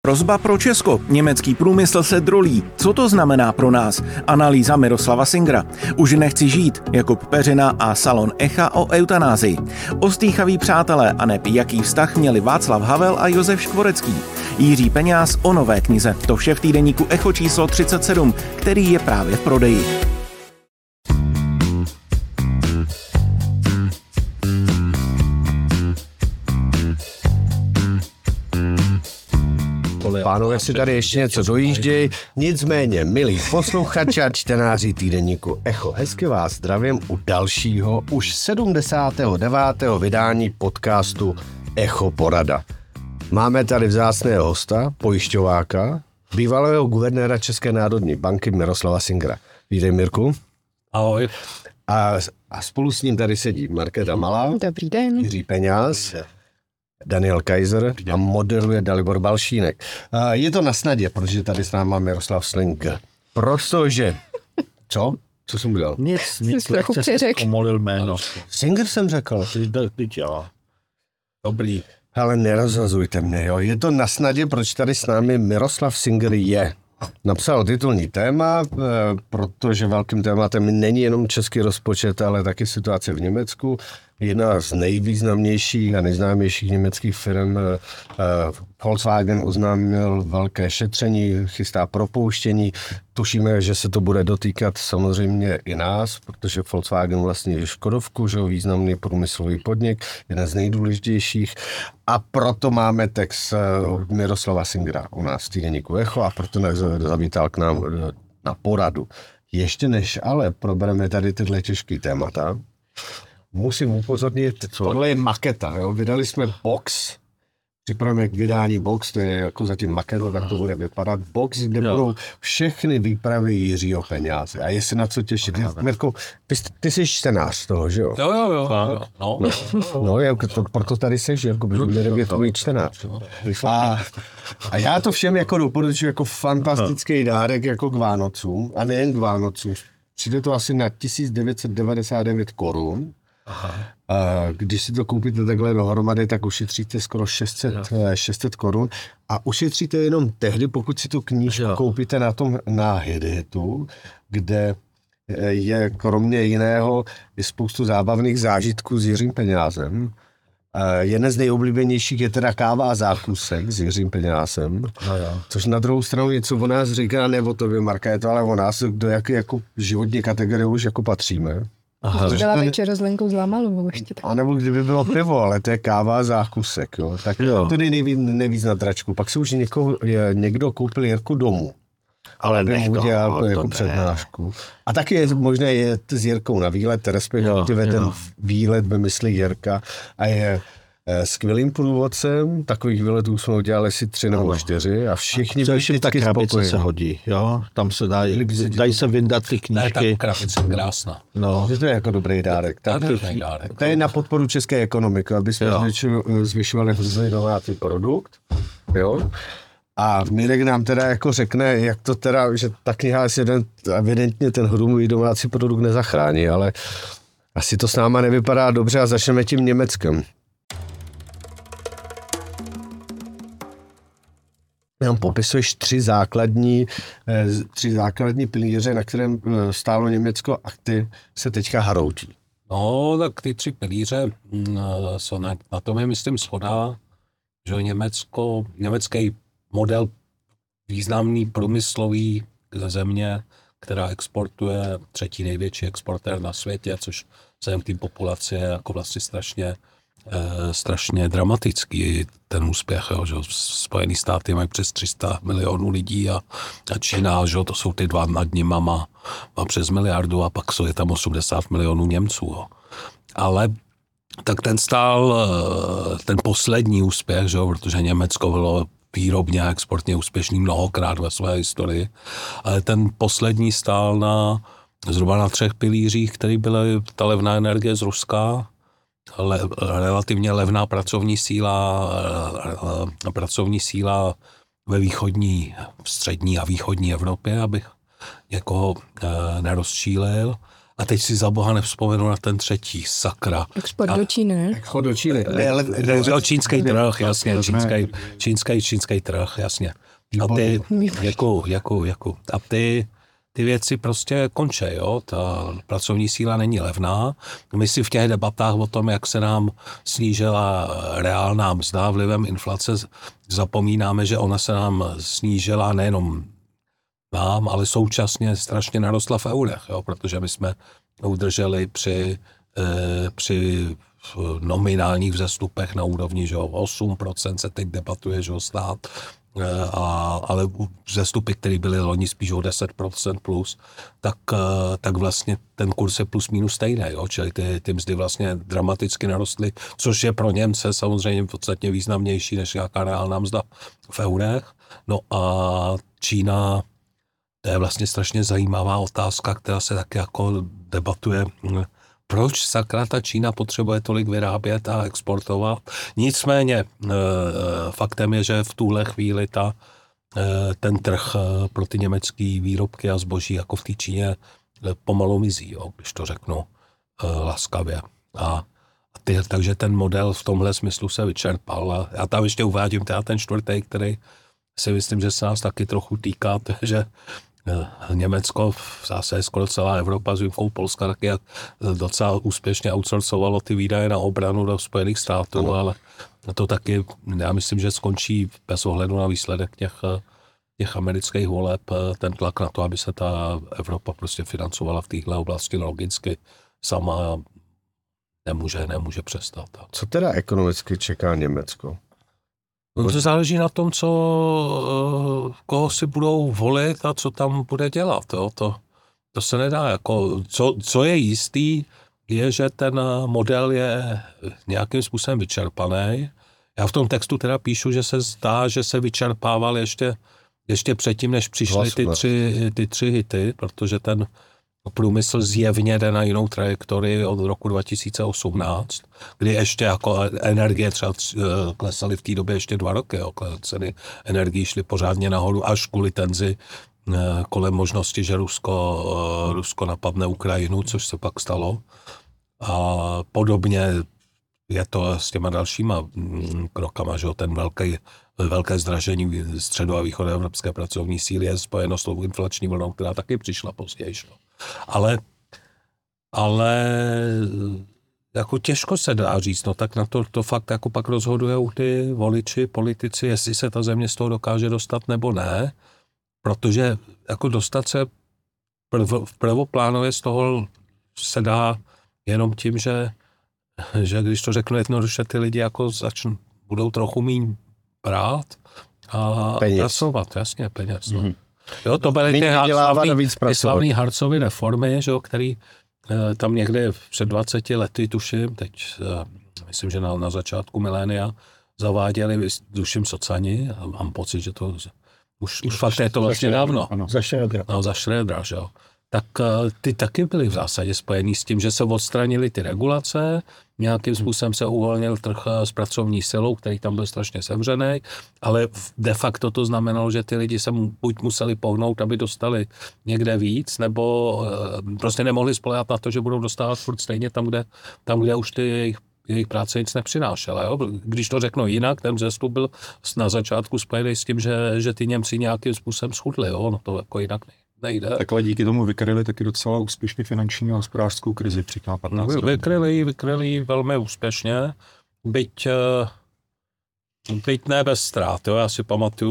Hrozba pro Česko. Německý průmysl se drolí. Co to znamená pro nás? Analýza Miroslava Singera. Už nechci žít. Jakub Peřina a Salon Echa o eutanázii. Ostýchaví přátelé a neb jaký vztah měli Václav Havel a Josef Škvorecký. Jiří Peňáz o nové knize. To vše v týdeníku Echo číslo 37, který je právě v prodeji. Pánové si tady ještě něco dojíždějí, nicméně, milí posluchači a čtenáři týdeníku Echo, hezky vás zdravím u dalšího, už 79. vydání podcastu Echo Porada. Máme tady vzácného hosta, pojišťováka, bývalého guvernéra České národní banky Miroslava Singera. Vítej, Mirku. Ahoj. A spolu s ním tady sedí Markéta Malá. Dobrý den. Jiří Peňáz. Daniel Kaiser a moderuje Dalibor Balšínek. Je to na snadě, protože tady s námi Miroslav Singer. Protože... Co? Co jsem udělal? Nic, trochu přeřek. Omolil jméno. Singer jsem řekl. Teď jo. Dobrý. Ale nerozhazujte mě, jo. Je to na snadě, proč tady s námi Miroslav Singer je. Napsal titulní téma, protože velkým tématem není jenom český rozpočet, ale taky situace v Německu. Jedna z nejvýznamnějších a nejznámějších německých firm Volkswagen oznámil velké šetření, chystá propouštění. Tušíme, že se to bude dotýkat samozřejmě i nás, protože Volkswagen vlastně je Škodovku, že významný průmyslový podnik, jeden z nejdůležitějších. A proto máme text Miroslava Singera u nás v týdeníku Echo a proto nás zavítal k nám na poradu. Ještě než ale probereme tady tyhle těžké témata, musím upozornit, tohle je maketa, jo? Vydali jsme box, připravujeme k vydání box, to je jako zatím maketa, tak to bude vypadat. Box, kde budou všechny výpravy Jiřího Peňáze. A jestli na co těšit. Mirko, ty jsi čtenář toho, že jo? Jo. No, proto tady seš, jako by měl tvůj čtenář. A já to všem jako doporučuji jako fantastický dárek jako k Vánocům, a nejen k Vánocům. Přijde to asi na 1999 korun. Když si to koupíte takhle dohromady, tak ušetříte skoro 600 korun a ušetříte jenom tehdy, pokud si tu knížku koupíte na Hiditu, kde je kromě jiného je spoustu zábavných zážitků s Jiřím Peňázem. Jeden z nejoblíbenějších je teda káva a zákusek s Jiřím Peňázem, což na druhou stranu něco o nás říká, ne o tobě, Marka, je to ale o nás, do jaké jako životní kategorie už jako patříme. Byla večera s Lenkou Zlamalovou ještě tak. A nebo kdyby bylo pivo, ale to je káva a zákusek, jo. Tak to nejvíc na dračku. Pak se už někdo koupil Jirku domů. Ale udělal jako přednášku. A taky je možné jet s Jirkou na výlet, respektive ten výlet vymyslí Jirka a je skvělým průvodcem. Takových výletů jsme udělali si 3 nebo 4 a všichni byli vždycky spokojení. Se hodí, jo? Tam se dají se vyndat ty knížky. Ne, ta krabice je krásná. No. To je jako dobrý dárek. To je na podporu české ekonomiky, aby jsme zvyšovali domácí produkt. Jo? A Mirek nám teda jako řekne, jak to teda, že ta kniha evidentně ten hrubý domácí produkt nezachrání, ale asi to s náma nevypadá dobře a začneme tím Německem. Nám popisuješ 3 základní pilíře, na kterém stálo Německo a ty se teďka haroutí. No, tak ty 3 pilíře jsou na tom je, myslím, shoda, že německý model významný průmyslový země, která exportuje 3. největší exportér na světě, což vzhledem k té populaci je jako vlastně strašně dramatický ten úspěch, jo, že Spojené státy mají přes 300 milionů lidí a Čína, že to jsou ty 2 nad nima, má přes miliardu a pak je tam 80 milionů Němců. Jo. Ale tak ten poslední úspěch, že, protože Německo bylo výrobně a exportně úspěšný mnohokrát ve své historii, ale ten poslední stál zhruba na 3 pilířích, který byly ta levná energie z Ruska, relativně levná pracovní síla ve východní, střední a východní Evropě, abych někoho nerozčílil. A teď si za boha nevzpomenu na ten třetí, sakra. Export do Číny, ne? Export do Číny. Čínský trh, jasně, čínský trh, jasně. A ty, děkuju. A ty věci prostě končí, jo. Ta pracovní síla není levná. My si v těch debatách o tom, jak se nám snížila reálná mzda vlivem inflace, zapomínáme, že ona se nám snížila nejenom nám, ale současně strašně narostla v eurech, jo, protože my jsme udrželi při nominálních vzestupech na úrovni, že 8% se teď debatuje, že stát, ale vzestupy, které byly loni spíš o 10% plus, tak vlastně ten kurz je plus minus stejný, jo? Čili ty mzdy vlastně dramaticky narostly, což je pro Němce samozřejmě podstatně významnější než nějaká reálná mzda v eurech. No a Čína, to je vlastně strašně zajímavá otázka, která se taky jako debatuje. Proč sakra ta Čína potřebuje tolik vyrábět a exportovat? Nicméně faktem je, že v tuhle chvíli ten trh pro ty německé výrobky a zboží jako v té Číně pomalu mizí, jo, když to řeknu laskavě. Takže ten model v tomhle smyslu se vyčerpal. A já tam ještě uvádím ten čtvrtý, který si myslím, že se nás taky trochu týká, že Německo, v zásadě skoro celá Evropa s výjimkou Polska taky docela úspěšně outsourcovalo ty výdaje na obranu do Spojených států, ale to taky, já myslím, že skončí bez ohledu na výsledek těch amerických voleb ten tlak na to, aby se ta Evropa prostě financovala v téhle oblasti logicky sama nemůže přestat. Co teda ekonomicky čeká Německo? To záleží na tom, koho si budou volit a co tam bude dělat. Jo. To se nedá. Jako, co je jistý, je, že ten model je nějakým způsobem vyčerpaný. Já v tom textu teda píšu, že se zdá, že se vyčerpával ještě předtím, než přišly ty tři hity, protože ten průmysl zjevně jde na jinou trajektorii od roku 2018, kdy ještě jako energie třeba klesaly v té době ještě 2 roky. Jo. Ceny energií šly pořádně nahoru až kvůli tenzi kolem možnosti, že Rusko napadne Ukrajinu, což se pak stalo. A podobně je to s těma dalšíma krokama, že ten velké zdražení středo- a východoevropské pracovní síly je spojeno s tou inflační vlnou, která taky přišla později. No. Ale jako těžko se dá říct, no tak na to fakt jako pak rozhodují ty voliči, politici, jestli se ta země z toho dokáže dostat nebo ne, protože jako dostat se v prvoplánově z toho se dá jenom tím, že když to řeknu jednoduše, ty lidi jako budou trochu míň brát a pracovat, jasně, peněz. Mm-hmm. Jo, to byly ty slavný Hartzovy reformy, že jo, který tam někde před 20 lety, tuším, teď myslím, že na začátku milénia zaváděli, tuším, socani, a mám pocit, že to už fakt je to vlastně dávno. Ano, za Schrödera. No, za Schrödera, že jo. Tak ty taky byly v zásadě spojený s tím, že se odstranily ty regulace, nějakým způsobem se uvolnil trh s pracovní silou, který tam byl strašně sevřený, ale de facto to znamenalo, že ty lidi se buď museli pohnout, aby dostali někde víc, nebo prostě nemohli spoléhat na to, že budou dostávat furt stejně tam, kde už ty jejich práce nic nepřinášela. Jo? Když to řeknu jinak, ten vzestup byl na začátku spojený s tím, že ty Němci nějakým způsobem schudli. Jo? No to jako jinak nejde. Takhle díky tomu vykryli taky docela úspěšně finanční a hospodářskou krizi při 15. Vykryli velmi úspěšně, byť ne bez ztrát. Jo? Já si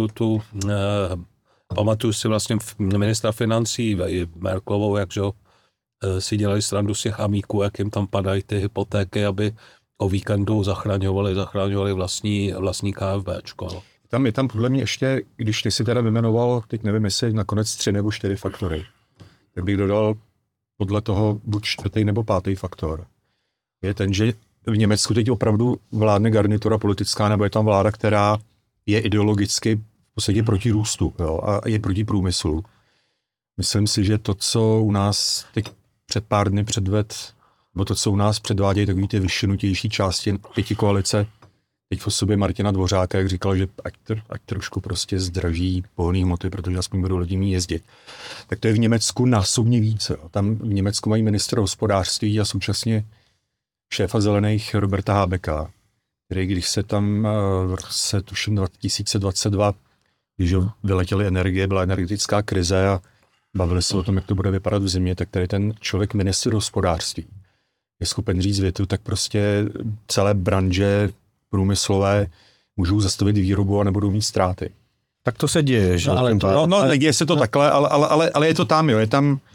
pamatuju si vlastně ministra financí Merkelovou, jakže si dělali srandu z těch amíků, jak jim tam padají ty hypotéky, aby o víkendu zachraňovali vlastní KFBčko. Je tam podle mě ještě, když ty si teda vymenoval, teď nevím, jestli nakonec 3 nebo 4 faktory, tak bych dodal podle toho buď 4. nebo 5. faktor. Je ten, že v Německu teď opravdu vládne garnitura politická, nebo je tam vláda, která je ideologicky v podstatě proti růstu, jo, a je proti průmyslu. Myslím si, že to, co u nás teď před pár dny nebo to, co u nás předvádějí takový ty vyššinutější části 5 koalice, teď v osobě Martina Dvořáka, jak říkal, že ať trošku prostě zdraží pohonné hmoty, protože aspoň budou lidi mít jezdit. Tak to je v Německu násobně více. Tam v Německu mají ministra hospodářství a současně šéfa zelených Roberta Habecka, který když se tam v roce, tuším 2022, když vyletěly energie, byla energetická krize a bavili se o tom, jak to bude vypadat v zimě, tak tady ten člověk ministr hospodářství je schopen říct větu, tak prostě celé branže průmyslové můžou zastavit výrobu a nebudou mít ztráty. Tak to se děje, že? Neděje se to takhle, ale je to tam, jo.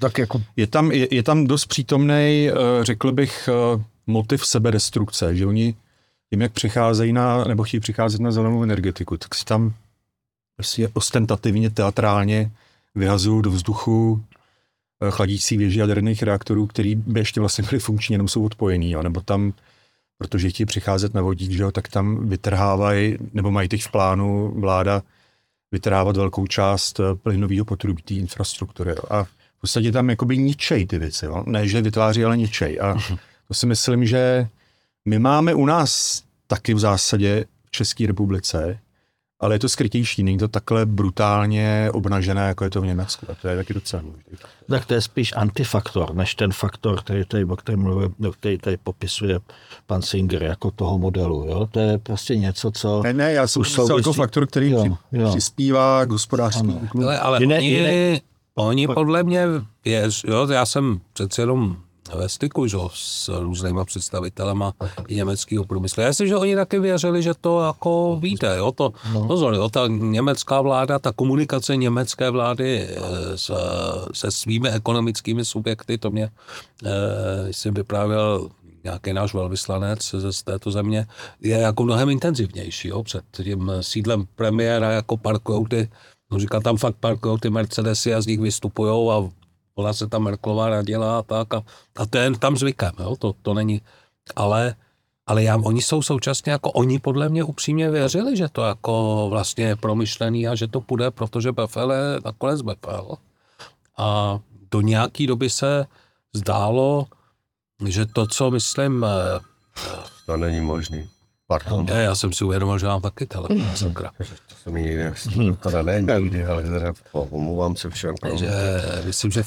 Je tam dost přítomnej, řekl bych, motiv sebedestrukce, že oni tím, jak přicházejí nebo chtějí přicházet na zelenou energetiku, tak si tam prostě ostentativně, teatrálně vyhazují do vzduchu chladící věži jaderných reaktorů, který by ještě vlastně byly funkční, jenom jsou odpojený, jo. Nebo tam, protože chtějí přicházet na vodík, že jo, tak tam vytrhávají, nebo mají teď v plánu vláda vytrhávat velkou část plynového potrubí té infrastruktury. Jo. A v podstatě tam jakoby ničej ty věci. Jo. Ne, že vytváří, ale ničej. A to si myslím, že my máme u nás taky v zásadě v České republice, ale je to skrytější, není to takhle brutálně obnažené, jako je to v Německu. A to je taky docela důležité. Tak to je spíš antifaktor, než ten faktor, který tady popisuje pan Singer jako toho modelu. Jo? To je prostě něco, co... Ne, já jsem myslel jako faktor, který přispívá k hospodářskému cyklu. Ale oni podle mě, já jsem přece jenom ve styku, že, s různýma představitelema německého průmyslu. Já myslím, že oni taky věřili, že to jako víte, jo, ta německá vláda, ta komunikace německé vlády se svými ekonomickými subjekty, to mě jsem vyprávěl nějaký náš velvyslanec z této země, je jako mnohem intenzivnější, jo, před tím sídlem premiéra jako parkujou říká, tam fakt parkujou ty Mercedesy a z nich vystupujou a ona se tam Merkelová nadělá a tak a to je tam zvykem, jo? To není, ale oni jsou současně jako oni podle mě upřímně věřili, že to jako vlastně je promyšlený a že to půjde, protože BFL je nakonec BFL. A do nějaký doby se zdálo, že to, co myslím... To není možný. Pardon. Já jsem si uvědomil, že mám taky telefon. To se mi někdy teda není, ale teda omlouvám se všem. Myslím, že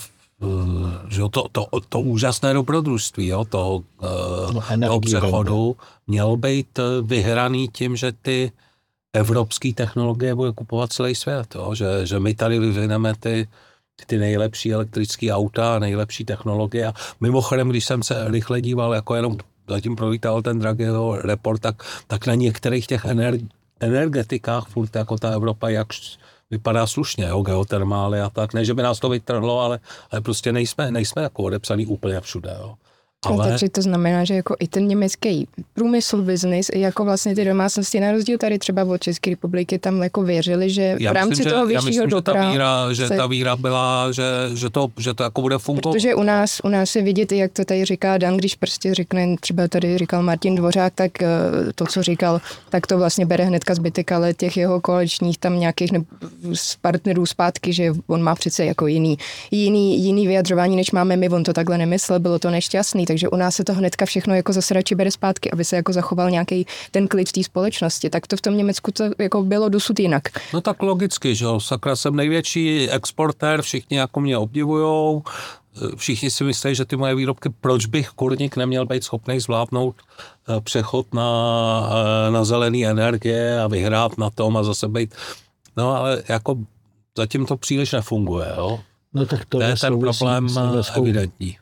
to úžasné dobrodružství, jo, toho přechodu mělo být vyhraný tím, že ty evropské technologie bude kupovat celý svět, jo, že my tady vyvineme ty nejlepší elektrické auta, nejlepší technologie. A mimochodem, když jsem se rychle díval, jako jenom zatím prolítal ten Draghiho report, tak na některých těch energetikách furt jako ta Evropa jak vypadá slušně, jo, geotermály a tak. Ne, že by nás to vytrhlo, ale prostě nejsme jako odepsaný úplně všude, jo. Takže to znamená, že jako i ten německý průmysl, business, jako vlastně ty domácnosti, na rozdíl tady třeba od České republiky, tam jako věřili, že v rámci toho vyššího dobra... Že ta víra byla, že to jako bude fungovat. Protože u nás je vidět, jak to tady říká Dan, když prostě řekne, třeba tady říkal Martin Dvořák, tak to, co říkal, tak to vlastně bere hnedka zbytek, ale těch jeho koaličních tam nějakých partnerů zpátky, že on má přece jako jiný vyjadřování, než máme my, on to takhle nemyslel, bylo to nešťastný, takže u nás se to hnedka všechno jako zase radši bere zpátky, aby se jako zachoval nějaký ten klid v té společnosti. Tak to v tom Německu to jako bylo dosud jinak. No tak logicky, že jo, sakra, jsem největší exportér, všichni jako mě obdivujou, všichni si myslí, že ty moje výrobky, proč bych kurník neměl být schopný zvládnout přechod na zelený energie a vyhrát na tom a zase být, no ale jako zatím to příliš nefunguje, jo. No tak to je ten problém evidentní.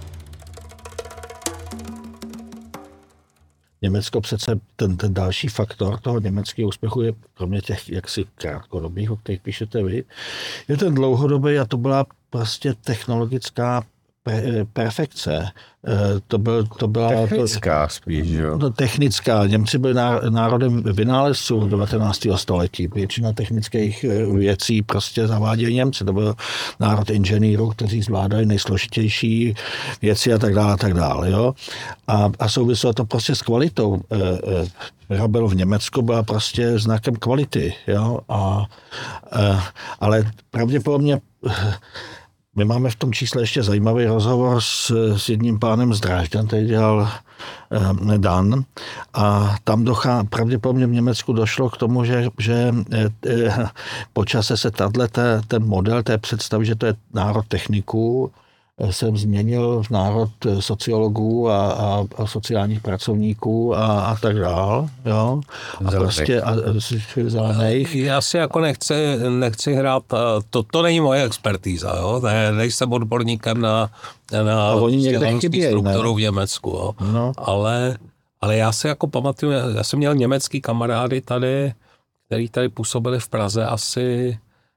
Německo přece, ten další faktor toho německého úspěchu je, kromě těch jaksi krátkodobých, o kterých píšete vy, je ten dlouhodobý a to byla prostě technologická perfekce. To byla technická spíš, jo? No, technická. Němci byli národem vynálezců 19. století. Většina technických věcí prostě zavádějí Němci. To byl národ inženýrů, kteří zvládají nejsložitější věci a tak dále. Jo? A souviselo to prostě s kvalitou. Vyrobilo v Německu byla prostě znakem kvality. Jo? Ale pravděpodobně My máme v tom čísle ještě zajímavý rozhovor s jedním pánem z Drážďan, který dělal Dan, a tam pravděpodobně v Německu došlo k tomu, že po čase se ten model té představy, že to je národ techniků, jsem změnil v národ sociologů a sociálních pracovníků a tak dál. Jo? A prostě zelených. Já si jako nechci hrát, to není moje expertíza, jo? Nejsem odborníkem na vzdělanostní strukturu v Německu, jo? No. Ale já si jako pamatuju, já jsem měl německý kamarády tady, který tady působili v Praze asi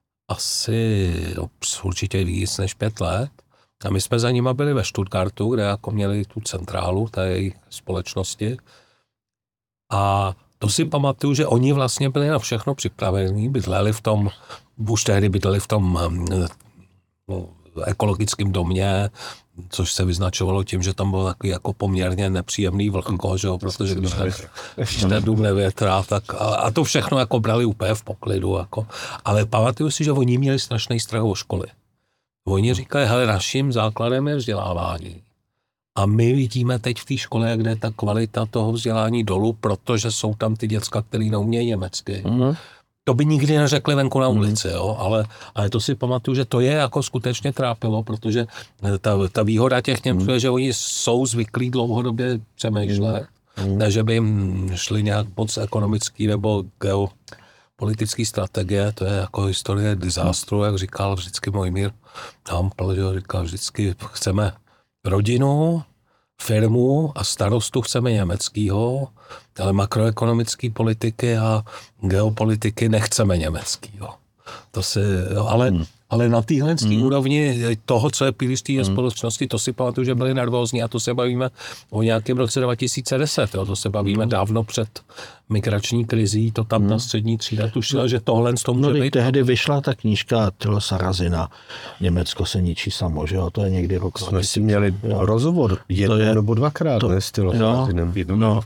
určitě víc než 5 let. A my jsme za nima byli ve Stuttgartu, kde jako měli tu centrálu té společnosti. A to si pamatuju, že oni vlastně byli na všechno připravení, už tehdy bydleli v tom ekologickém domě, což se vyznačovalo tím, že tam bylo takový jako poměrně nepříjemný vlhko, že jo, protože když ten dům nevětrá, tak a to všechno jako brali úplně v poklidu, jako. Ale pamatuju si, že oni měli strašný strach o školy. Oni říkají, hele, naším základem je vzdělávání. A my vidíme teď v té škole, kde je ta kvalita toho vzdělání dolů, protože jsou tam ty děcka, který neumějí německy. To by nikdy neřekli venku na ulici, jo? Ale to si pamatuju, že to je jako skutečně trápilo, protože ta výhoda těch Němců je, že oni jsou zvyklí dlouhodobě přemýšlet, ne, že by jim šli nějak moc ekonomický nebo geopolitický strategie, to je jako historie disástru, jak říkal vždycky Mojmír Hampl, že říkal vždycky, chceme rodinu, firmu a starostu chceme německýho, ale makroekonomické politiky a geopolitiky nechceme německýho. To si, ale na téhle úrovni toho, co je pilíř té společnosti, to si pamatuju, že byli nervózní a to se bavíme o nějakém roce 2010. Jo, to se bavíme dávno před migrační krizí, to tam ta střední třída tušila, že tohle z toho může být. Tehdy vyšla ta knížka Tylo Sarrazina, Německo se ničí samo, že jo, to je někdy rok. Jsme si měli rozhovor nebo 2krát, ne, s Tylo Sarrazinem. Jednou.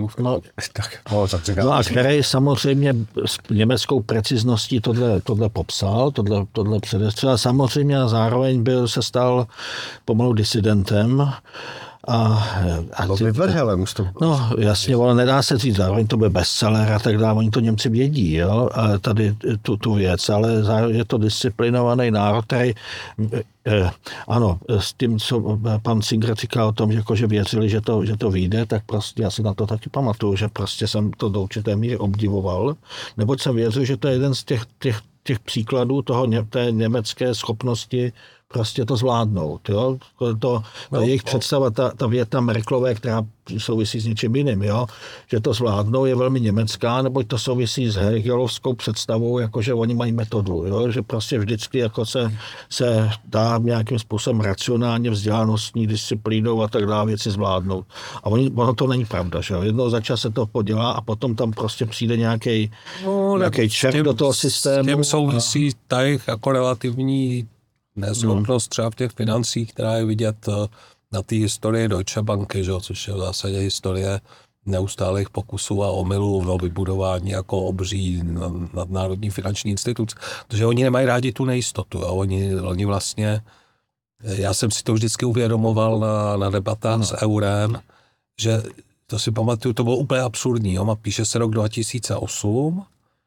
A který samozřejmě s německou precizností tohle popsal, tohle předestřel, samozřejmě a zároveň se stal pomalu disidentem. A vyvrhelem. No jasně, ale nedá se říct, zároveň to bude bestseller a tak dále, oni to Němci vědí, jo, a tady tu věc, ale zároveň je to disciplinovaný národ, který ano, s tím, co pan Singer říkal o tom, že věřili, že to vyjde, tak prostě já si na to taky pamatuju, že prostě jsem to do určité míry obdivoval, neboť jsem věřil, že to je jeden z těch příkladů té německé schopnosti prostě to zvládnout. Jo? To jejich představa, ta věta Merkelové, která souvisí s něčím jiným, jo? Že to zvládnou, je velmi německá, nebo to souvisí s hegelovskou představou, jakože oni mají metodu, jo? Že prostě vždycky jako se dá nějakým způsobem racionálně vzdělanostní disciplínou a tak dále věci zvládnout. A ono to není pravda, že jo? Jednou za čas se to podělá a potom tam prostě přijde nějaký čert do toho systému. S tím souvisí tady jako relativní neschopnost třeba v těch financích, která je vidět na té historii Deutsche Banky, že? Což je v zásadě historie neustálých pokusů a omylů o vybudování jako obří nadnárodní finanční instituce. Protože oni nemají rádi tu nejistotu. A oni vlastně, já jsem si to vždycky uvědomoval na debatách s eurem, že to si pamatuju, to bylo úplně absurdní. Jo? A píše se rok 2008,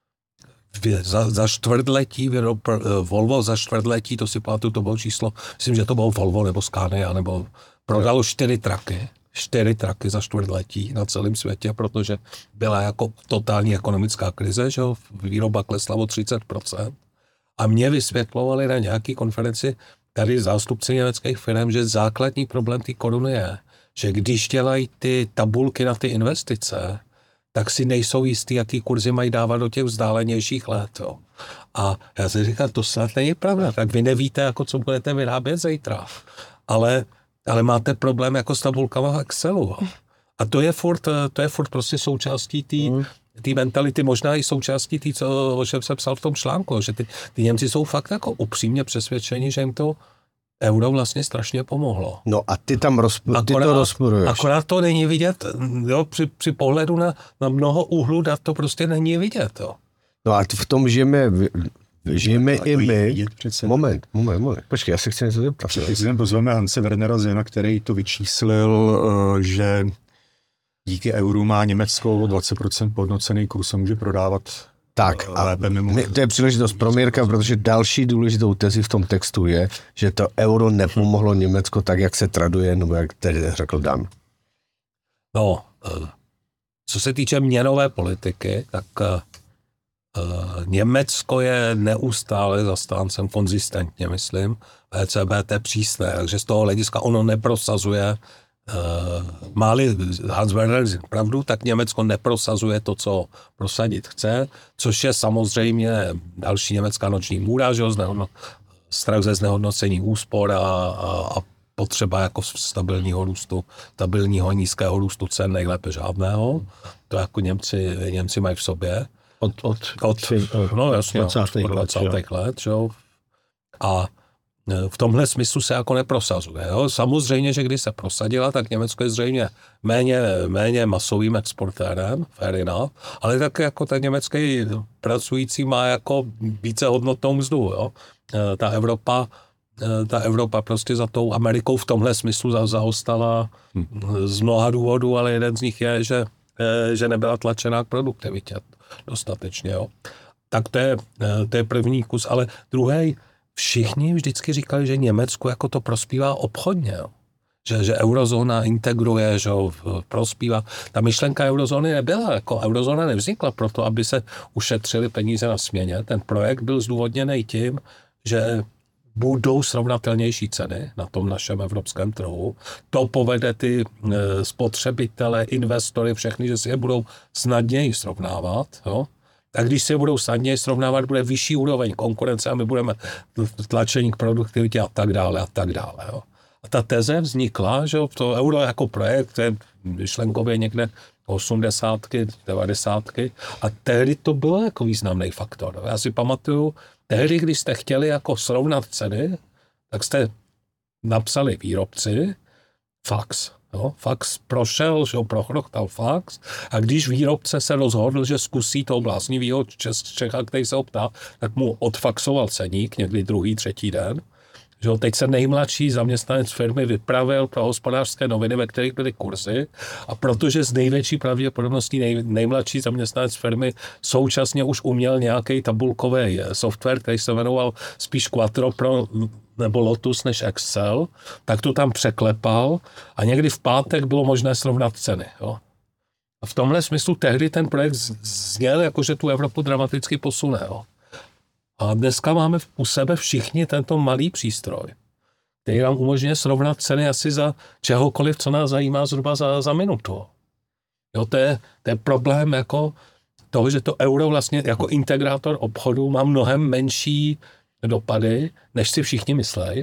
za čtvrtletí, Volvo za čtvrtletí, to si pamatuju, to bylo číslo, myslím, že to bylo Volvo nebo Scania, nebo prodalo 4 traky za čtvrtletí na celém světě, protože byla jako totální ekonomická krize, že výroba klesla o 30%. A mě vysvětlovali na nějaký konferenci tady zástupci německých firm, že základní problém té koruny je, že když dělají ty tabulky na ty investice, tak si nejsou jistý, jaký kurzy mají dávat do těch vzdálenějších let. Jo. A já si říkám, to snad není pravda, tak vy nevíte, jako co budete vyrábět zítra. Ale máte problém jako s tabulkama v Excelu. Jo. A to je furt prostě součástí té mentality, možná i součástí té, o čem jsem psal v tom článku, že ty Němci jsou fakt jako upřímně přesvědčeni, že jim to euro vlastně strašně pomohlo. No a ty to rozporuješ. Akorát to není vidět, jo, při pohledu na mnoho úhlů dat to prostě není vidět. Jo. No a v tom žijeme žijeme i my. Přece. Moment. Počkej, já se chci něco zeptat. Teď si pozveme Hanse Wernera Zema, který to vyčíslil, že díky euru má Německo 20% podnocený kurz a může prodávat Tak a lépe mimo. to je příležitost pro Mirka, protože další důležitou tezi v tom textu je, že to euro nepomohlo Německo tak, jak se traduje, nebo jak tedy řekl Dan. No, co se týče měnové politiky, tak Německo je neustále zastáncem, konzistentně myslím, ECB je přísné, takže z toho hlediska ono neprosazuje, má-li Hans Werner pravdu, tak Německo neprosazuje to, co prosadit chce, což je samozřejmě další německá noční můra, že strach ze znehodnocení úspor a potřeba jako stabilního nízkého růstu cen, nejlépe žádného. To jako Němci mají v sobě. No jasně, 20. let. Že? A v tomhle smyslu se jako neprosazuje. Jo? Samozřejmě, že když se prosadila, tak Německo je zřejmě méně masovým exportérem, fair enough, ale tak jako ten německý pracující má jako více hodnotnou mzdu. Jo? Ta Evropa prostě za tou Amerikou v tomhle smyslu zaostala z mnoha důvodů, ale jeden z nich je, že nebyla tlačená k produktivitě dostatečně. Jo. Tak to je první kus, ale druhý, všichni vždycky říkali, že Německu jako to prospívá obchodně. Jo. Že eurozóna integruje, že prospívá. Ta myšlenka eurozóny nebyla, jako eurozóna nevznikla proto, aby se ušetřili peníze na směně. Ten projekt byl zdůvodněný tím, že budou srovnatelnější ceny na tom našem evropském trhu. To povede ty spotřebitele, investory, všechny, že si je budou snadněji srovnávat. Jo? A když si je budou snadněji srovnávat, bude vyšší úroveň konkurence a my budeme tlačení k produktivitě a tak dále. Jo? A ta teze vznikla, že to euro jako projekt, je myšlenkově někde 80, 90. A tehdy to bylo jako významný faktor. Já si pamatuju, tehdy, když jste chtěli jako srovnat ceny, tak jste napsali výrobci fax. Jo? Fax prošel, že prochrochtal fax a když výrobce se rozhodl, že zkusí toho bláznivýho Čecha, který se ho ptá, tak mu odfaxoval ceník někdy druhý, třetí den. Že teď se nejmladší zaměstnanec firmy vypravil pro Hospodářské noviny, ve kterých byly kurzy a protože z největší pravděpodobností nejmladší zaměstnanec firmy současně už uměl nějaký tabulkový software, který se jmenoval spíš Quattro Pro nebo Lotus než Excel, tak to tam překlepal a někdy v pátek bylo možné srovnat ceny. Jo. A v tomhle smyslu tehdy ten projekt zněl, jakože tu Evropu dramaticky posune. Jo. A dneska máme u sebe všichni tento malý přístroj, který nám umožňuje srovnat ceny asi za čehokoliv, co nás zajímá zhruba za minutu. Jo, to je problém jako toho, že to euro vlastně jako integrátor obchodu má mnohem menší dopady, než si všichni myslejí.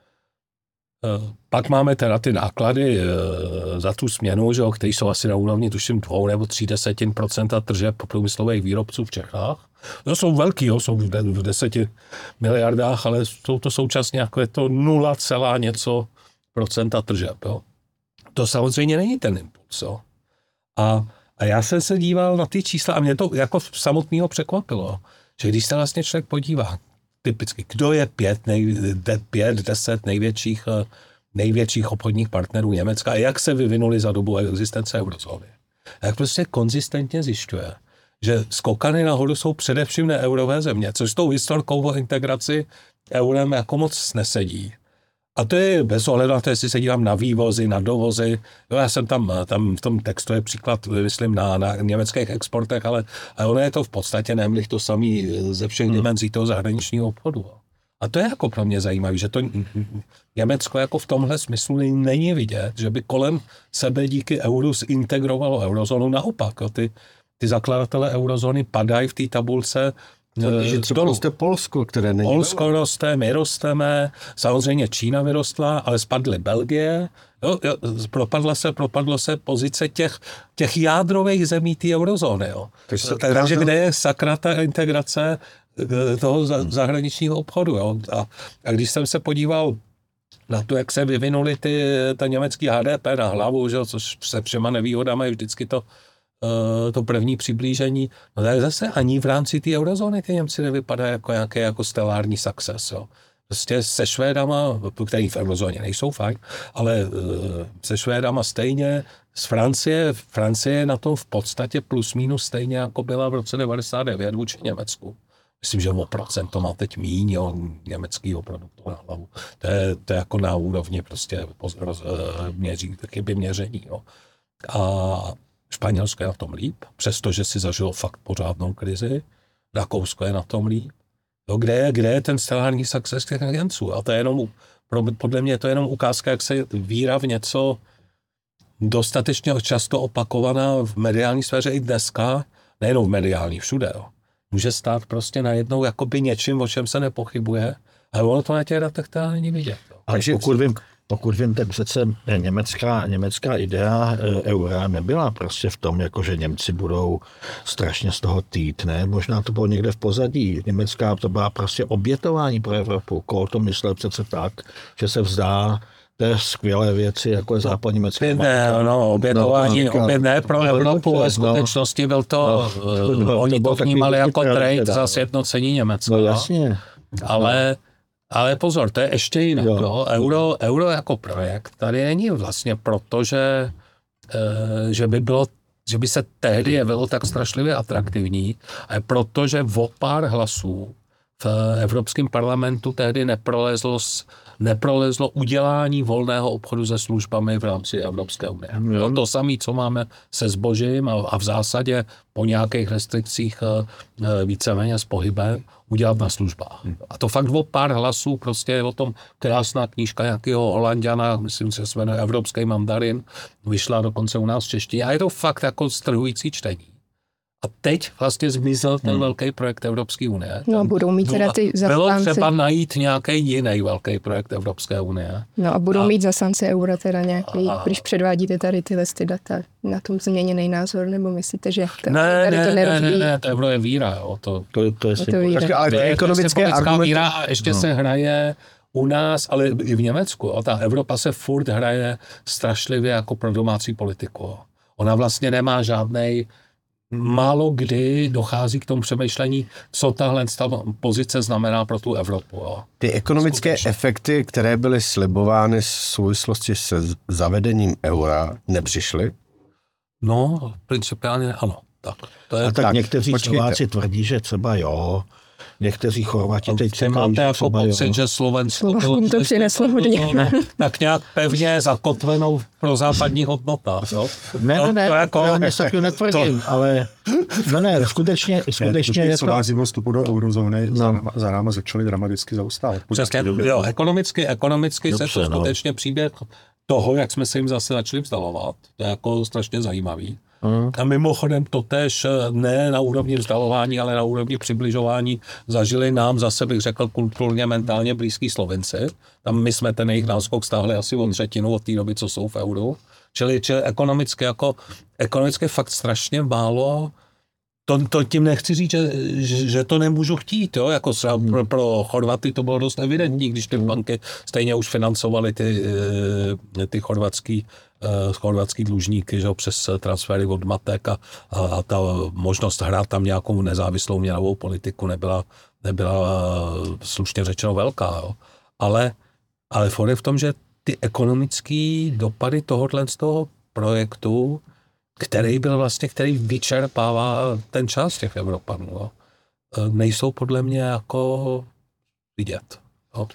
Pak máme teda ty náklady za tu směnu, že, které jsou asi na úrovni tuším 2 nebo 0,3% tržeb průmyslových výrobců v Čechách. To jsou velký, jo, jsou v 10 miliardách, ale jsou to současně jako je to 0, něco procenta tržeb. Jo. To samozřejmě není ten impuls. Jo. A já jsem se díval na ty čísla a mě to jako samotného překvapilo, že když se vlastně člověk podívá, typicky, kdo je 10 největších obchodních partnerů Německa a jak se vyvinuli za dobu existence eurozóny. Jak prostě konzistentně zjišťuje, že skokany nahoru jsou především neeurové země, což s tou historikou integraci eurem jako moc nesedí. A to je bez ohledu na to, jestli se dívám na vývozy, na dovozy. Jo, já jsem tam v tom textu je příklad, myslím, na německých exportech, ale ono je to v podstatě nemlich to samý ze všech dimenzí toho zahraničního obchodu. A to je jako pro mě zajímavé, že to Německo jako v tomhle smyslu není vidět, že by kolem sebe díky euru zintegrovalo eurozónu. Naopak, jo, ty zakladatelé eurozóny padají v té tabulce. Takže třeba roste Polsko, které není. Polsko roste, my rosteme, samozřejmě Čína vyrostla, ale spadly Belgie. Jo, propadlo se pozice těch jádrových zemí té eurozóny. Jo. Takže kde je sakra ta integrace toho zahraničního obchodu. Jo. A když jsem se podíval na to, jak se vyvinuly ta německý HDP na hlavu, že, což se všema nevýhodami vždycky to to první přiblížení, no tak zase ani v rámci té eurozóny ty Němci nevypadají jako nějaký jako stelární success, jo. Prostě se Švédama, který v eurozóně nejsou fajn, ale se Švédama stejně, z Francie je na tom v podstatě plus minus stejně, jako byla v roce 99 vůči Německu. Myslím, že o procent to má teď míň německého produktu na hlavu. To je jako na úrovni prostě měření. Jo. A Španělsko je na tom líp, přestože si zažilo fakt pořádnou krizi. Rakousko je na tom líp. Jo, kde je ten stelární success těch agenců? A to je jenom, podle mě to je jenom ukázka, jak se víra v něco dostatečně často opakovaná v mediální sféře i dneska, nejenom v mediální, všude, jo. Může stát prostě najednou jakoby něčím, o čem se nepochybuje, ale ono to na těch datech teda není vidět. Jo. Ale pokud vím, tak přece německá idea eura nebyla prostě v tom, jako že Němci budou strašně z toho týt, ne? Možná to bylo někde v pozadí. Německá to byla prostě obětování pro Evropu. Kohl to myslel přece tak, že se vzdá té skvělé věci, jako je západněmecká. Obětování, ne pro Evropu, ve skutečnosti byl to, oni to vnímali jako trade za sjednocení Německa. No jasně. Ale pozor, to je ještě jinak. No. Euro jako projekt tady není vlastně proto, že by se tehdy jevilo tak strašlivě atraktivní, ale protože o pár hlasů v Evropském parlamentu tehdy neprolezlo udělání volného obchodu se službami v rámci Evropské unie. To samé, co máme se zbožím a v zásadě po nějakých restrikcích víceméně s pohybem udělat na službách. A to fakt o pár hlasů, prostě je o tom krásná knížka nějakého Holanďana, myslím, že se jmenuje Evropský mandarin, vyšla dokonce u nás v češtině a je to fakt jako strhující čtení. A teď vlastně zmizel ten velký projekt Evropské unie. No a budou mít teda ty zastánci. Bylo třeba najít nějaký jiný velký projekt Evropské unie. No a budou mít zastánci eura teda nějaký, když předvádíte tady tyhle data na tom změněný názor, nebo myslíte, že to ne, to euro je víra. Jo. To je víra. Ale to je ekonomické argumenty. Víra a ještě se hraje u nás, ale i v Německu. Ta Evropa se furt hraje strašlivě jako pro domácí politiku. Ona vlastně nemá žádnej. Málo kdy dochází k tomu přemýšlení, co tahle pozice znamená pro tu Evropu. Jo. Ty ekonomické efekty, které byly slibovány v souvislosti se zavedením eura, nepřišly? No, principiálně ano. Tak někteří Slováci tvrdí, že třeba jo, někteří Chorvati teď čekají, máte jako pocit, že Slovensko to přineslo hodně. Tak nějak pevně zakotvenou pro západní hodnotách. Ne, já něco takového netvrdím, ale skutečně je to... Slováci po vstupu do eurozóny za náma začali dramaticky zaostávat. Přesně, jo, ekonomicky se to skutečně příběh toho, jak jsme se jim zase začali vzdalovat. To je jako strašně zajímavý. A mimochodem to též ne na úrovni vzdalování, ale na úrovni přibližování zažili nám zase, bych řekl, kulturně, mentálně blízký Slovenci. Tam my jsme ten jejich náskok stáhli asi o třetinu od té doby, co jsou v euru. Čili ekonomicky fakt strašně málo. To tím nechci říct, že to nemůžu chtít, jo? Jako pro Chorvaty to bylo dost evidentní, když ty banky stejně už financovaly ty chorvatský dlužníky, že přes transfery od matek a ta možnost hrát tam nějakou nezávislou měnovou politiku nebyla slušně řečeno velká. Jo? Ale furt je v tom, že ty ekonomické dopady tohohle z toho projektu, který vyčerpává ten čas těch Evropanů, jo, nejsou podle mě jako vidět. Jo.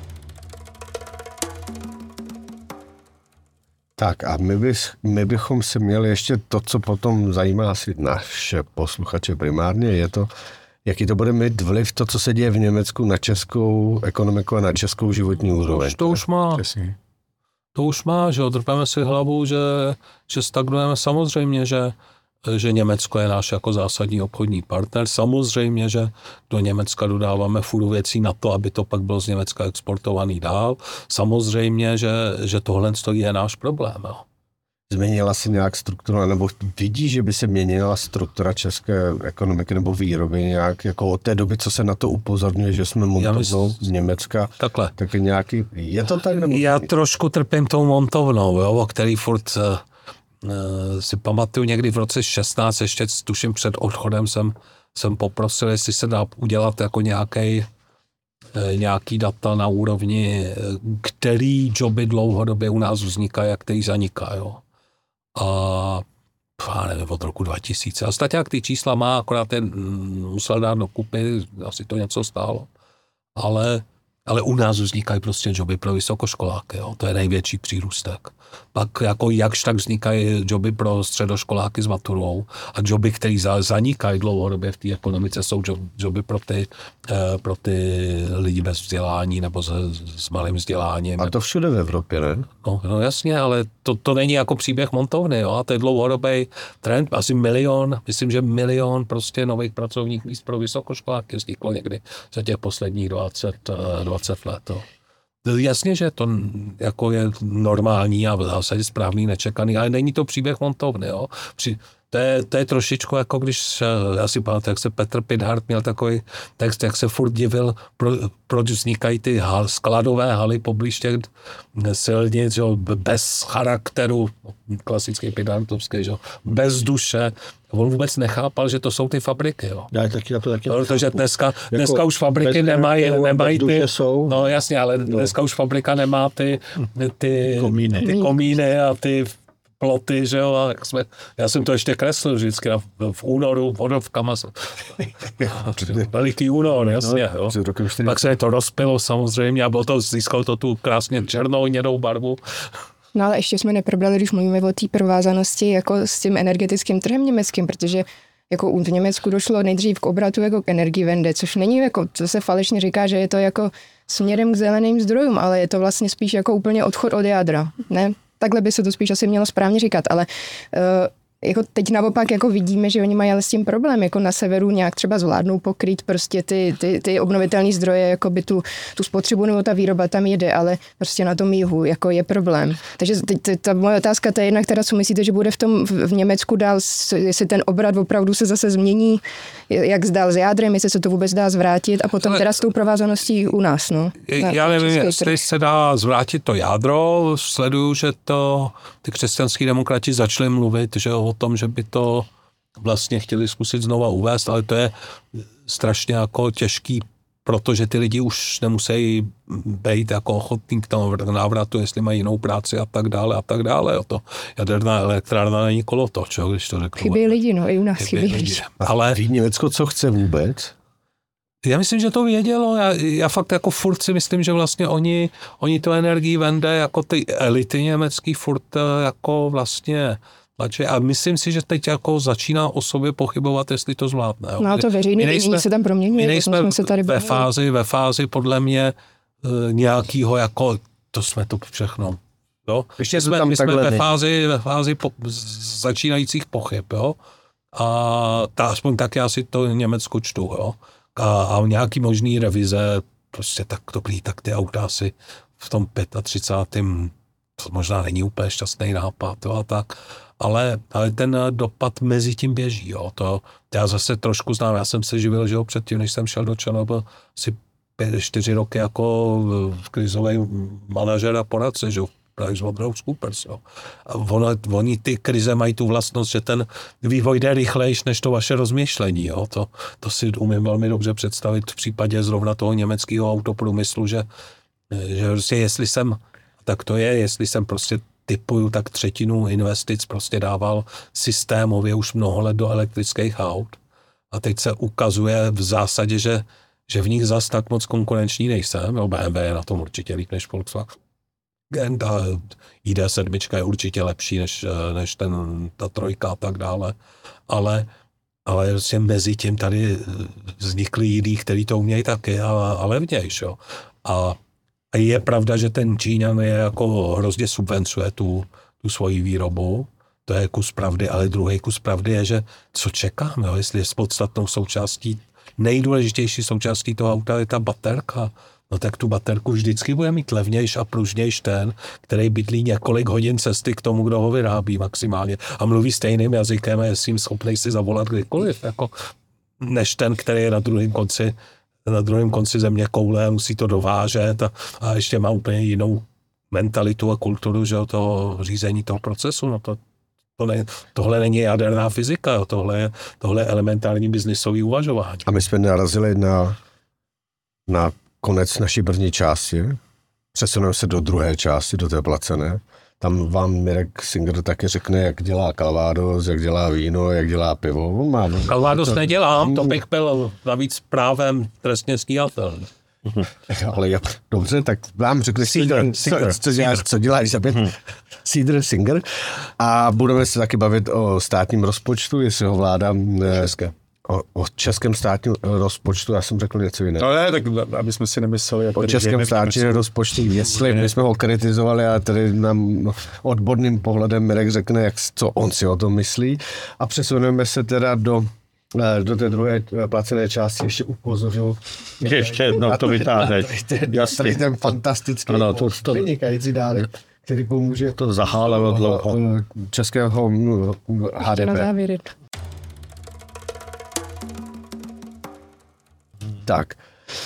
Tak a my bychom se měli ještě to, co potom zajímá asi naše posluchače primárně, je to, jaký to bude mít vliv to, co se děje v Německu na českou ekonomiku a na českou životní úroveň. To už má. Přesně. To už má, že drpeme si hlavu, že stagnujeme. Samozřejmě, že Německo je náš jako zásadní obchodní partner. Samozřejmě, že do Německa dodáváme furt věcí na to, aby to pak bylo z Německa exportovaný dál. Samozřejmě, že tohle je náš problém. Jo. Změnila se nějak struktura, nebo vidí, že by se měnila struktura české ekonomiky nebo výroby nějak, jako od té doby, co se na to upozorňuje, že jsme montovnou z Německa. Takhle. Tak je nějaký, je to tak? Nebo... Já trošku trpím tou montovnou, jo, o který furt si pamatuju někdy v roce 16, ještě tuším před odchodem jsem poprosil, jestli se dá udělat jako nějaký data na úrovni, který joby dlouhodobě u nás vznikají a který zanikají. Jo. A já nevím, od roku 2000. A Staťák ty čísla má, akorát musel dát dokupy, asi to něco stálo. Ale u nás vznikají prostě joby pro vysokoškoláky, jo. To je největší přírůstek. Pak jako jakž tak vznikají joby pro středoškoláky s maturou a joby, které zanikají dlouhodobě v té ekonomice, jsou joby pro ty lidi bez vzdělání nebo s malým vzděláním. A to všude v Evropě, ne? No jasně, ale to není jako příběh montovny, jo. A to je dlouhodobý trend, asi 1 milion, myslím, že 1 milion prostě nových pracovních míst pro vysokoškoláky vzniklo někdy za těch posledních 20 let. Jo. Jasně, že to jako je normální a v zásadě správný, nečekaný, ale není to příběh montovny. Jo. To je trošičku jako když, já si pamatuju, jak se Petr Pithart měl takový text, jak se furt divil, proč vznikají ty skladové haly poblíž těch silnic, jo, bez charakteru, klasický Pithartovský, jo, bez duše. On vůbec nechápal, že to jsou ty fabriky. Jo. Protože dneska už fabriky nemají ty... No jasně, ale dneska už fabrika nemá ty komíny a ty ploty, že jo, já jsem to ještě kreslil vždycky v únoru vodovkama. Veliký únor, jasně, jo. Pak se to rozpilo samozřejmě a získalo to tu krásně černou, hnědou barvu. No ale ještě jsme neprobrali, když mluvíme o té provázanosti jako s tím energetickým trhem německým, protože jako v Německu došlo nejdřív k obratu jako k Energiewende, což není jako, co se falešně říká, že je to jako směrem k zeleným zdrojům, ale je to vlastně spíš jako úplně odchod od jádra, ne? Takhle by se to spíš asi mělo správně říkat, ale jako teď naopak jako vidíme, že oni mají ale s tím problém, jako na severu nějak třeba zvládnou pokrýt prostě ty obnovitelné zdroje, jako by tu spotřebu nebo ta výroba tam jede, ale prostě na tom jihu jako je problém. Takže ta moje otázka to je jednak teda, co myslíte, že bude v Německu dál, jestli ten obrat opravdu se zase změní, jak zdál s jádrem, jestli se to vůbec dá zvrátit a potom teda s tou provázaností u nás, no. Já nevím, jestli se dá zvrátit to jádro, sleduju, že ty křesťanský demokrati začali mluvit, že o tom, že by to vlastně chtěli zkusit znova uvést, ale to je strašně jako těžký, protože ty lidi už nemusí být jako ochotní k tomu návratu, jestli mají jinou práci a tak dále. To jaderná elektrárna není kolotoč, když to řeknu. Chybí lidi, no i u nás chybí lidi. Ale ví Německo, co chce vůbec? Já myslím, že to vědělo. Já fakt jako furt si myslím, že vlastně oni to Energiewende jako ty elity německý furt jako vlastně tlačí. A myslím si, že teď jako začíná o sobě pochybovat, jestli to zvládne. Jo. No to veřejný mínění se tam proměňuje. My nejsme ve fázi podle mě nějakýho jako, to jsme to všechno. Jo. My jsme ve fázi začínajících pochyb. Jo. A aspoň tak já si to Německu čtu. Jo. A nějaký možný revize, prostě tak dobrý, tak ty auta asi v tom 35. to možná není úplně šťastný nápad, jo, a tak, ale ten dopad mezi tím běží, jo, to já zase trošku znám, já jsem se živil, že jo, předtím, než jsem šel do ČNB, asi 4 roky jako krizový manažer a poradce, že jo, PricewaterhouseCoopers, jo. A oni ty krize mají tu vlastnost, že ten vývoj jde rychlejš než to vaše rozmýšlení, jo. To si umím velmi dobře představit v případě zrovna toho německého autoprůmyslu, že prostě jestli jsem prostě typuju, tak 1/3 investic prostě dával systémově už mnoho let do elektrických aut. A teď se ukazuje v zásadě, že v nich zas tak moc konkurenční nejsem. Jo, BMW je na tom určitě líp než Volkswagen. Ta ID7 je určitě lepší než ta trojka a tak dále. Ale vlastně mezi tím tady vznikly jiný, který to umějí taky, ale levnějš. Jo. A je pravda, že ten Číňan je jako hrozně subvencuje tu svoji výrobu, to je kus pravdy, ale druhý kus pravdy je, že co čekáme, jo? Jestli je s podstatnou součástí, nejdůležitější součástí toho auta je ta baterka, no tak tu baterku vždycky bude mít levnější a pružnější ten, který bydlí několik hodin cesty k tomu, kdo ho vyrábí maximálně a mluví stejným jazykem a je s ním schopný si zavolat kdykoliv, jako, než ten, který je na druhém konci země koule, musí to dovážet a ještě má úplně jinou mentalitu a kulturu, že toho řízení toho procesu, no Tohle není jaderná fyzika, jo. Tohle je elementární biznisový uvažování. A my jsme narazili na konec naší první části. Přesuneme se do druhé části, do té placené. Tam vám Mirek Singer taky řekne, jak dělá Calvados, jak dělá víno, jak dělá pivo. Calvados nedělám, to bych byl navíc právem trestně stíhatelný. Ale dobře, tak vám řekne co dělá Elizabeth Singer. A budeme se taky bavit o státním rozpočtu, jestli ho vláda... O českém státním rozpočtu, já jsem řekl něco jiného. No ne, tak aby jsme si nemysleli... O českém státním rozpočtu, jestli my jsme ho kritizovali a tady nám odborným pohledem Mirek řekne, co on si o tom myslí. A přesuneme se teda do té druhé placené části, ještě upozoril. Ještě jednou to vytáhne. Tady ten fantastický, vynikající dárek, který pomůže to zahálelo dlouho českého HDP. Na závěr. Tak,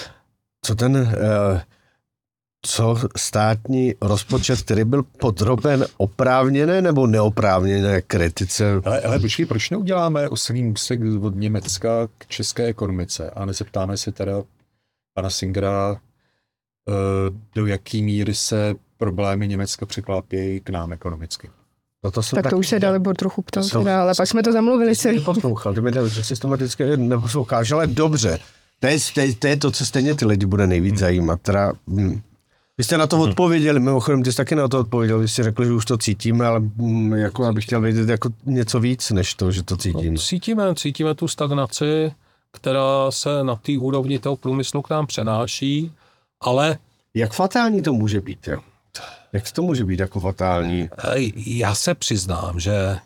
co státní rozpočet, který byl podroben oprávněné nebo neoprávněné kritice? Ale počkej, proč neuděláme oslý můstek od Německa k české ekonomice a nezeptáme se teda pana Singera, do jaký míry se problémy Německa překlápějí k nám ekonomicky. No tak to už se Dalibor trochu ptal, ale pak jsme to zamluvili celý. Poslouchal, ty mi systematicky neposloucháš, ale dobře. To je to, co stejně ty lidi bude nejvíc zajímat. Teda, vy jste na to odpověděli, mimochodem ty jsi taky na to odpověděl, vy jste řekli, že už to cítíme, ale jako abych chtěl vědět jako něco víc, než to, že to cítíme. No, cítíme tu stagnaci, která se na té úrovni toho průmyslu k nám přenáší, ale... Jak fatální to může být? Jo? Jak to může být jako fatální? Já se přiznám, že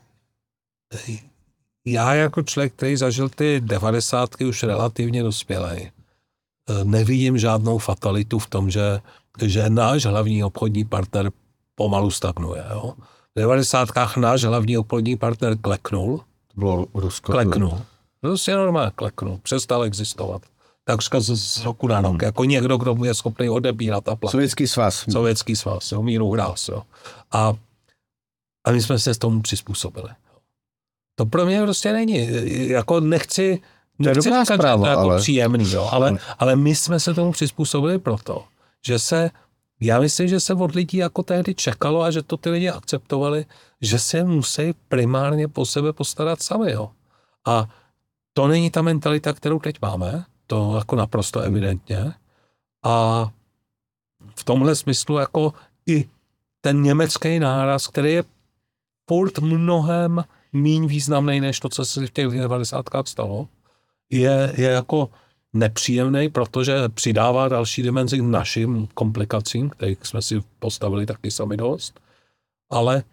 já jako člověk, který zažil ty 90, už relativně dospělej, nevidím žádnou fatalitu v tom, že náš hlavní obchodní partner pomalu stagnuje. Jo? V 90. náš hlavní obchodní partner kleknul. To bylo Rusko. Kleknul. Prostě normálně kleknul. Přestal existovat. Takřka z roku na rok. Jako někdo, kdo je schopný odebírat a platit. Sovětský svaz. Jo, míru hrás. Jo. A my jsme se s tomu přizpůsobili. To pro mě prostě není. Jako nechci říkat, že to je jako příjemný, jo, ale my jsme se tomu přizpůsobili proto, že já myslím, že se od lidí jako tehdy čekalo a že to ty lidi akceptovali, že se musí primárně po sebe postarat sami. Jo. A to není ta mentalita, kterou teď máme, to jako naprosto evidentně. A v tomhle smyslu jako i ten německý náraz, který je furt mnohem míň významný, než to, co se v těch 90. stalo, je jako nepříjemný, protože přidává další dimenzi k našim komplikacím, kterých jsme si postavili taky sami dost. Ale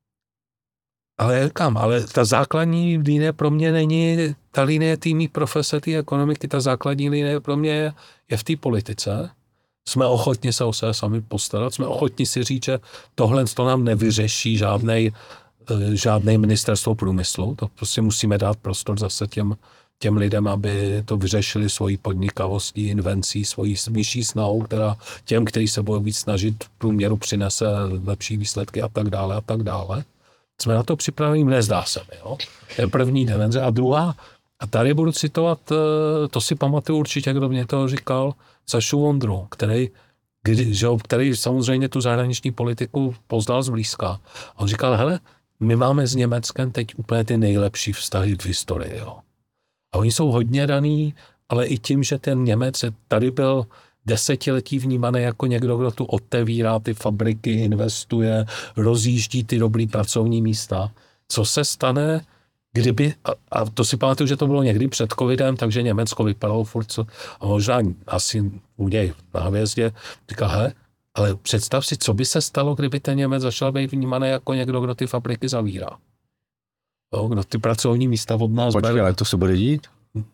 ta základní linie pro mě není ta linie týmí profese, té ekonomiky, ta základní linie pro mě je v té politice. Jsme ochotni se o sebe sami postarat, jsme ochotni si říct, že tohle to nám nevyřeší žádné ministerstvo průmyslu. To prostě musíme dát prostor zase těm lidem, aby to vyřešili svojí podnikavostí, invencí, svojí vyšší snahou, která těm, kteří se budou víc snažit, v průměru přinese lepší výsledky a tak dále a tak dále. Jsme na to připraveni, nezdá se mi. Jo? To je první dimenze. A druhá, a tady budu citovat, to si pamatuju určitě, kdo mě to říkal, Sašu Vondru, který samozřejmě tu zahraniční politiku poznal zblízka. A on říkal, hele, my máme s Německem teď úplně ty nejlepší vztahy v historii. Jo. A oni jsou hodně daný, ale i tím, že ten Němec tady byl desetiletí vnímaný jako někdo, kdo tu otevírá ty fabriky, investuje, rozjíždí ty dobrý pracovní místa. Co se stane, kdyby, a to si pamatuju, že to bylo někdy před covidem, takže Německo vypadalo furt, a možná asi u něj na hvězdě, říká, hele, ale představ si, co by se stalo, kdyby ten Němec začal být vnímaný jako někdo, kdo ty fabriky zavírá. Jo, kdo ty pracovní místa od nás bere. Počkej, ale to se bude dít?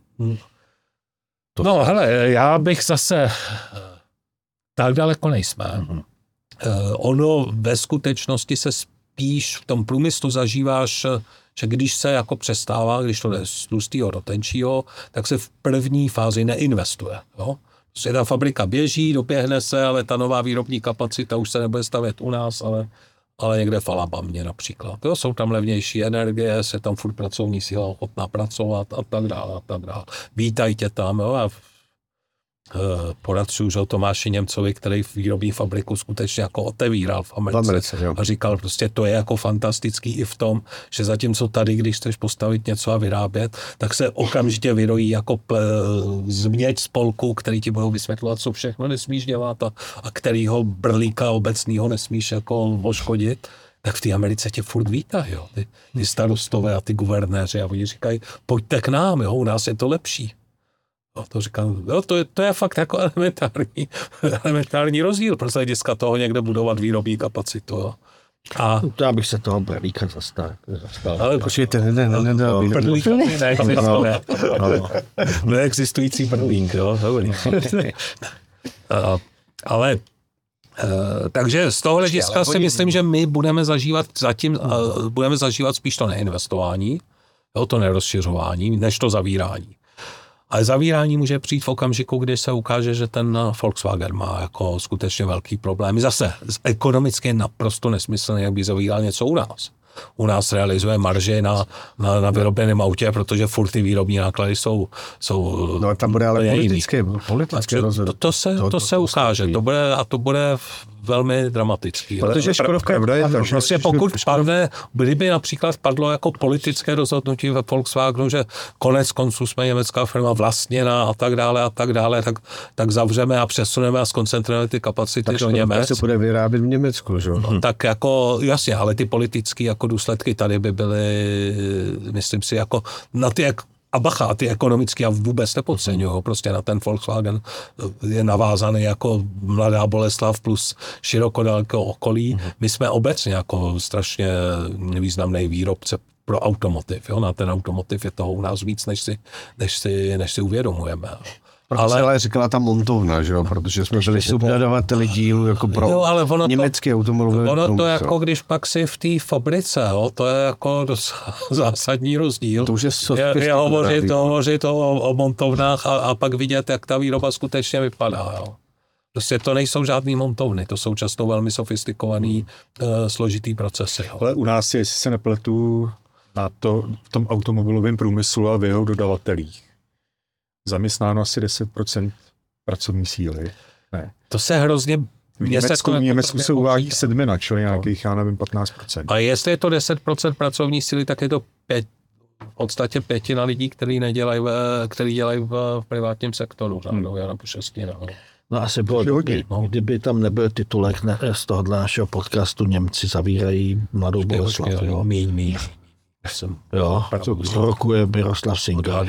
No, hele, já bych zase tak daleko nejsme. Ono ve skutečnosti se spíš v tom průmyslu zažíváš, že když se jako přestává, když to jde z tlustýho do tenčího, tak se v první fázi neinvestuje. Jo? Prostě ta fabrika běží, doběhne se, ale ta nová výrobní kapacita už se nebude stavět u nás, ale někde v Alabamě například. To jsou tam levnější energie, se tam furt pracovní síla ochotná pracovat a tak dále. Vítaj tě tam, jo, a poradčů, že Tomáši Němcovi, který výrobní fabriku skutečně jako otevíral v Americe a říkal prostě, to je jako fantastický i v tom, že zatímco tady, když chceš postavit něco a vyrábět, tak se okamžitě vyrojí jako změť spolků, který ti budou vysvětlovat, co všechno nesmíš dělat a kterýho brlíka obecnýho nesmíš jako oškodit. Tak v té Americe tě furt vítají, jo. Ty starostové a ty guvernéři a oni říkají, pojďte k nám, jo, u nás je to lepší. No, to říkám, jo, to je fakt jako elementární rozdíl, protože hlediska toho někde budovat výrobní kapacitu. Jo. A já bych se toho Berlíka zastal. Ale počkejte, neexistující Berlík, jo. Ale takže z toho hlediska si myslím, že my budeme zažívat spíš to neinvestování, jo, to nerozšiřování, než to zavírání. Ale zavírání může přijít v okamžiku, když se ukáže, že ten Volkswagen má jako skutečně velký problém. Ekonomicky je naprosto nesmyslné, jak by zavíral něco u nás. U nás realizuje marži na vyrobeném autě, protože furt ty výrobní náklady jsou no a tam bude ale politické rozhodnutí. To se ukáže. To bude velmi dramatický. Protože Škodovka je tam. Prostě pokud kdyby například padlo jako politické rozhodnutí ve Volkswagenu, že konec konců jsme německá firma vlastněná a tak dále, tak zavřeme a přesuneme a skoncentrujeme ty kapacity do Němec. Tak se bude vyrábět v Německu, že? No, tak jako, jasně, ale ty politické jako důsledky tady by byly, myslím si, jako na ty a bacha, ty ekonomicky já vůbec nepodceňuju, prostě na ten Volkswagen je navázaný jako Mladá Boleslav plus širokodálkého okolí. My jsme obecně jako strašně nevýznamný výrobce pro automotiv, jo? Na ten automotiv je toho u nás víc, než si uvědomujeme. Ale říkala ta montovna, že jo, protože jsme byli subdodavateli dílu jako pro německý automobilový průmysl. Ono to jako, když pak si v té fabrice, jo, to je jako zásadní rozdíl. To už je hovořit o montovnách a pak vidět, jak ta výroba skutečně vypadá, jo. Prostě to nejsou žádný montovny, to jsou často velmi sofistikovaný, složitý procesy. Jo. Ale u nás je, jestli se nepletu, v tom automobilovém průmyslu a v jeho dodavatelích zaměstnáno asi 10% pracovní síly. Ne. To se hrozně... V Německu se uvádí 7, čili nějakých, já nevím, 15%. A jestli je to 10% pracovní síly, tak je to v podstatě 5% lidí, kteří dělají v privátním sektoru. Já po 6. No asi bylo dobrý, kdyby tam nebyl titulek z tohohle našeho podcastu Němci zavírají Mladou Boleslav. Míň. Jo, to roku je Miroslav Singer.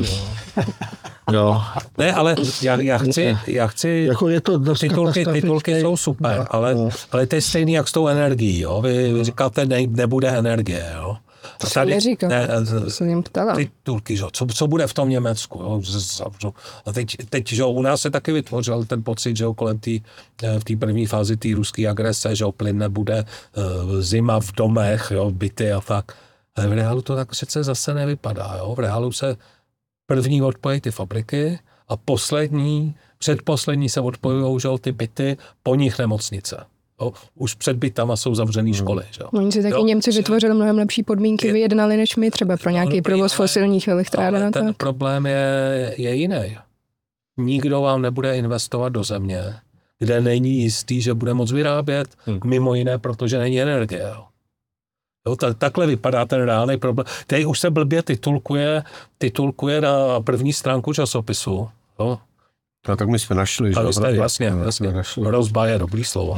Jo. Ne, ale já chci jako je to titulky jsou super, ale to je stejný jak s tou energií, jo. Vy říkáte, nebude energie, jo. To jsem neříkal, jsem jim ptala. Titulky, co bude v tom Německu, jo. A teď že u nás se taky vytvořil ten pocit, že kolem v té první fázi té ruské agrese, že plyn nebude, zima v domech, jo, byty a tak. Ale v reálu to tak přece zase nevypadá, jo. V reálu se první odpojí ty fabriky a předposlední se odpojují, že ty byty, po nich nemocnice. Jo. Už před bytama jsou zavřený školy. Že? Oni si taky Němci vytvořili mnohem lepší podmínky, vyjednali než my třeba pro nějaký provoz fosilních elektráren. Ten problém je jiný. Nikdo vám nebude investovat do země, kde není jistý, že bude moc vyrábět, mimo jiné, protože není energie. Jo, takhle vypadá ten reálný problém. Teď už se blbě titulkuje na první stránku časopisu. Jo. No, tak my jsme našli, že? Jasně. Rozba je dobrý slovo.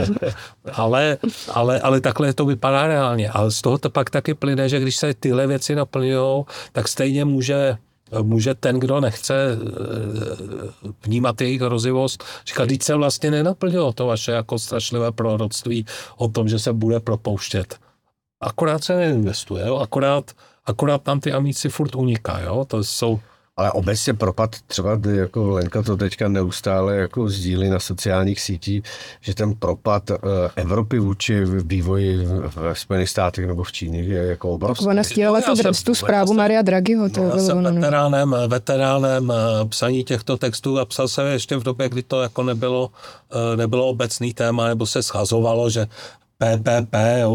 ale takhle to vypadá reálně. Ale z toho to pak taky plyne, že když se tyhle věci naplňují, tak stejně může ten, kdo nechce vnímat jejich hrozivost, říkat, když se vlastně nenaplnilo to vaše jako strašlivé proroctví o tom, že se bude propouštět. Akorát se neinvestuje, jo? Akorát tam ty amíci furt unikají, jo? To jsou... Ale obecně propad, třeba jako Lenka to teďka neustále jako sdílí na sociálních sítích, že ten propad Evropy vůči vývoji v Spojených státech nebo v Číně je jako obrovský. Ona stíhala tu zprávu Maria Draghiho. Já jsem veteránem psaní těchto textů a psal jsem ještě v době, kdy to jako nebylo obecný téma, nebo se schazovalo, že PPP,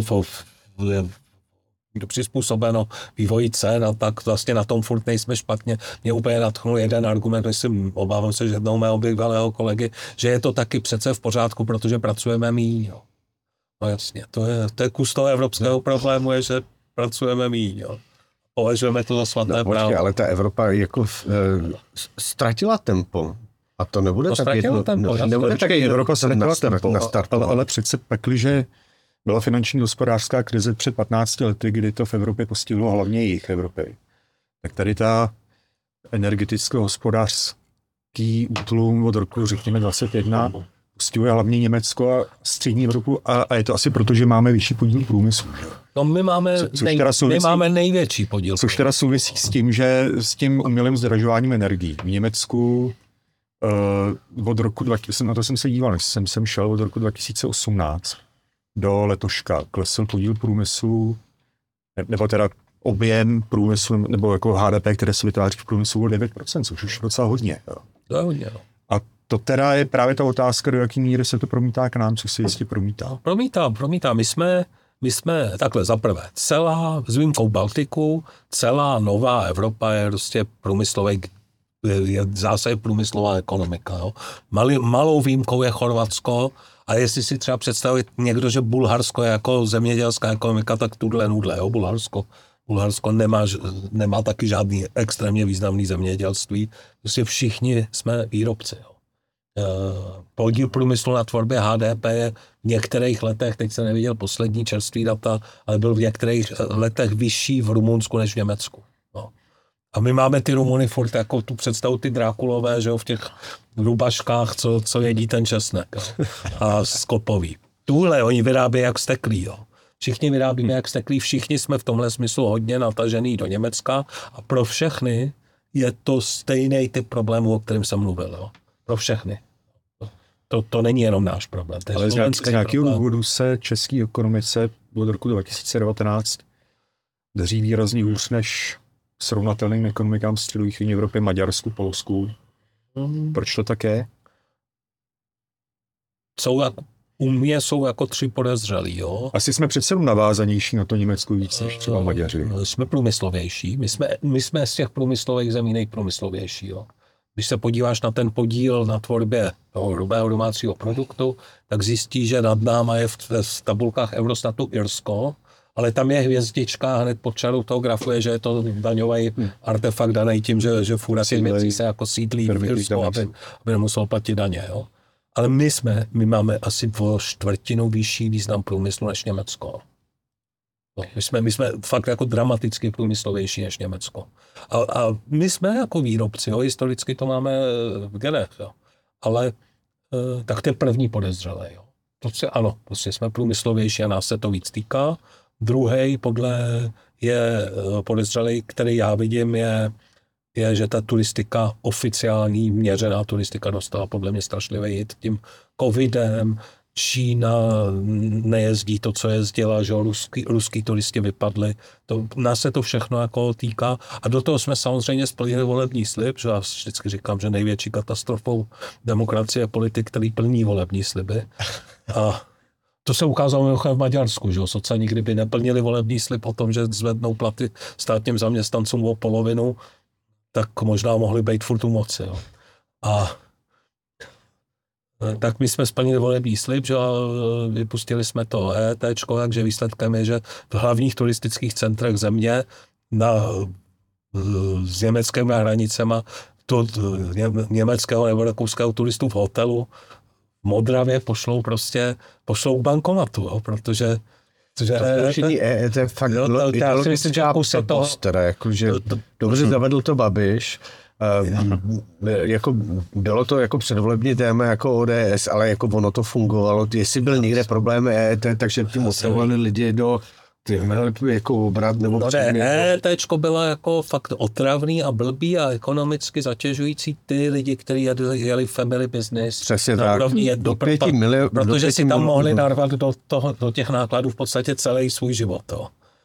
přizpůsobeno vývoji cen a tak vlastně na tom furt nejsme špatně. Mě úplně nadchnul jeden argument, myslím, obávám se, že jednou mého bývalého kolegy, že je to taky přece v pořádku, protože pracujeme míň. Jo. No jasně, to je kus toho evropského problému, je, že pracujeme míň. Jo. Považujeme to za svaté právo. Ale ta Evropa jako ztratila tempo. A to nebude to tak jedno. Nebude tak Evropa se nastartovala. Ale přece pakliže byla finanční hospodářská krize před 15 lety, kdy to v Evropě postihlo hlavně jich Evropy. Tak tady ta energeticko-hospodářský útlum od roku, řekněme, 21 postihuje hlavně Německo a střední Evropu a je to asi proto, že máme vyšší podíl průmyslu. No my máme největší podíl. Což teda souvisí s tím, že s tím umělým zdražováním energií. V Německu od roku, na to jsem se díval, než jsem šel od roku 2018 do letoška, klesl podíl průmyslu, nebo teda objem průmyslu, nebo jako HDP, které se vytváří v průmyslu o 9%, což už je docela hodně. Jo. To je hodně, no. A to teda je právě ta otázka, do jaký míry se to promítá k nám, co se jistě promítá. Promítá. My jsme takhle zaprvé celá, s výjimkou Baltiku, celá nová Evropa je prostě je zase průmyslová ekonomika. Jo. Malou výjimkou je Chorvatsko a jestli si třeba představit někdo, že Bulharsko je jako zemědělská ekonomika, tak tuhle nudle, jo, Bulharsko nemá taky žádný extrémně významný zemědělství. Prostě všichni jsme výrobci. Jo. Podíl průmyslu na tvorbě HDP je v některých letech, teď jsem neviděl poslední čerstvý data, ale byl v některých letech vyšší v Rumunsku než v Německu. No. A my máme ty Rumuny furt jako tu představu ty Drákulové, že jo, v těch rubaškách, co jedí ten česnek, jo, a skopový. Tuhle oni vyrábějí jak steklí, jo. Všichni vyrábíme jak steklí, všichni jsme v tomhle smyslu hodně natažený do Německa a pro všechny je to stejný typ problémů, o kterém jsem mluvil, jo. Pro všechny. To není jenom náš problém. Ale z nějakého důvodu se české ekonomice od roku 2019 daří výrazně hůř než srovnatelným ekonomikám středovýchodní Evropy, Maďarsku, Polsku. Proč to tak je? U mě jsou jako tři podezřelí, jo. Asi jsme přece navázanější na to Německo víc než třeba Maďaři. Jsme průmyslovější. My jsme z těch průmyslových zemí nejprůmyslovější, jo. Když se podíváš na ten podíl na tvorbě toho hrubého domácího produktu, tak zjistí, že nad náma je v tabulkách Eurostatu Irsko, ale tam je hvězdička hned pod čarou toho grafu je, že je to daňový artefakt daný tím, že furt těch věcí se jako sídlí v Irsku, aby nemusel platit daně. Jo. Ale my máme asi o čtvrtinu vyšší význam průmyslu než Německo. No, my jsme fakt jako dramaticky průmyslovější než Německo. A my jsme jako výrobci, jo, historicky to máme v genech, jo. Ale tak to je první podezřelé. Jo. Prostě jsme průmyslovější a nás se to víc týká. Druhý je podezřelý, který já vidím, je, že ta turistika, oficiální měřená turistika dostala podle mě strašlivý hit tím covidem. Čína nejezdí to, co jezdila, že ruský turisti vypadli. Nás se to všechno jako týká. A do toho jsme samozřejmě splnili volební slib, že já vždycky říkám, že největší katastrofou demokracie je politik, který plní volební sliby. A to se ukázalo v Maďarsku, že sociální, kdyby neplnili volební slib o tom, že zvednou platy státním zaměstnancům o polovinu, tak možná mohli být furt u moci. Jo. A tak my jsme splnili volební slib, že vypustili jsme to EETčko, takže výsledkem je, že v hlavních turistických centrech země s německými hranicema německého nebo rakouského turistů v hotelu v Modravě pošlou k bankomatu, jo, protože EET je fakt dobře zavedl to Babiš. Jako bylo to jako předvolební téma jako ODS, ale jako ono to fungovalo. Jestli byl někde problém EET, takže tím otravovali lidi do jako obrat nebo EETčko bylo jako fakt otravný a blbý a ekonomicky zatěžující ty lidi, kteří jeli family business. Přesně tak. Protože si tam mohli narvat do těch nákladů v podstatě celý svůj život.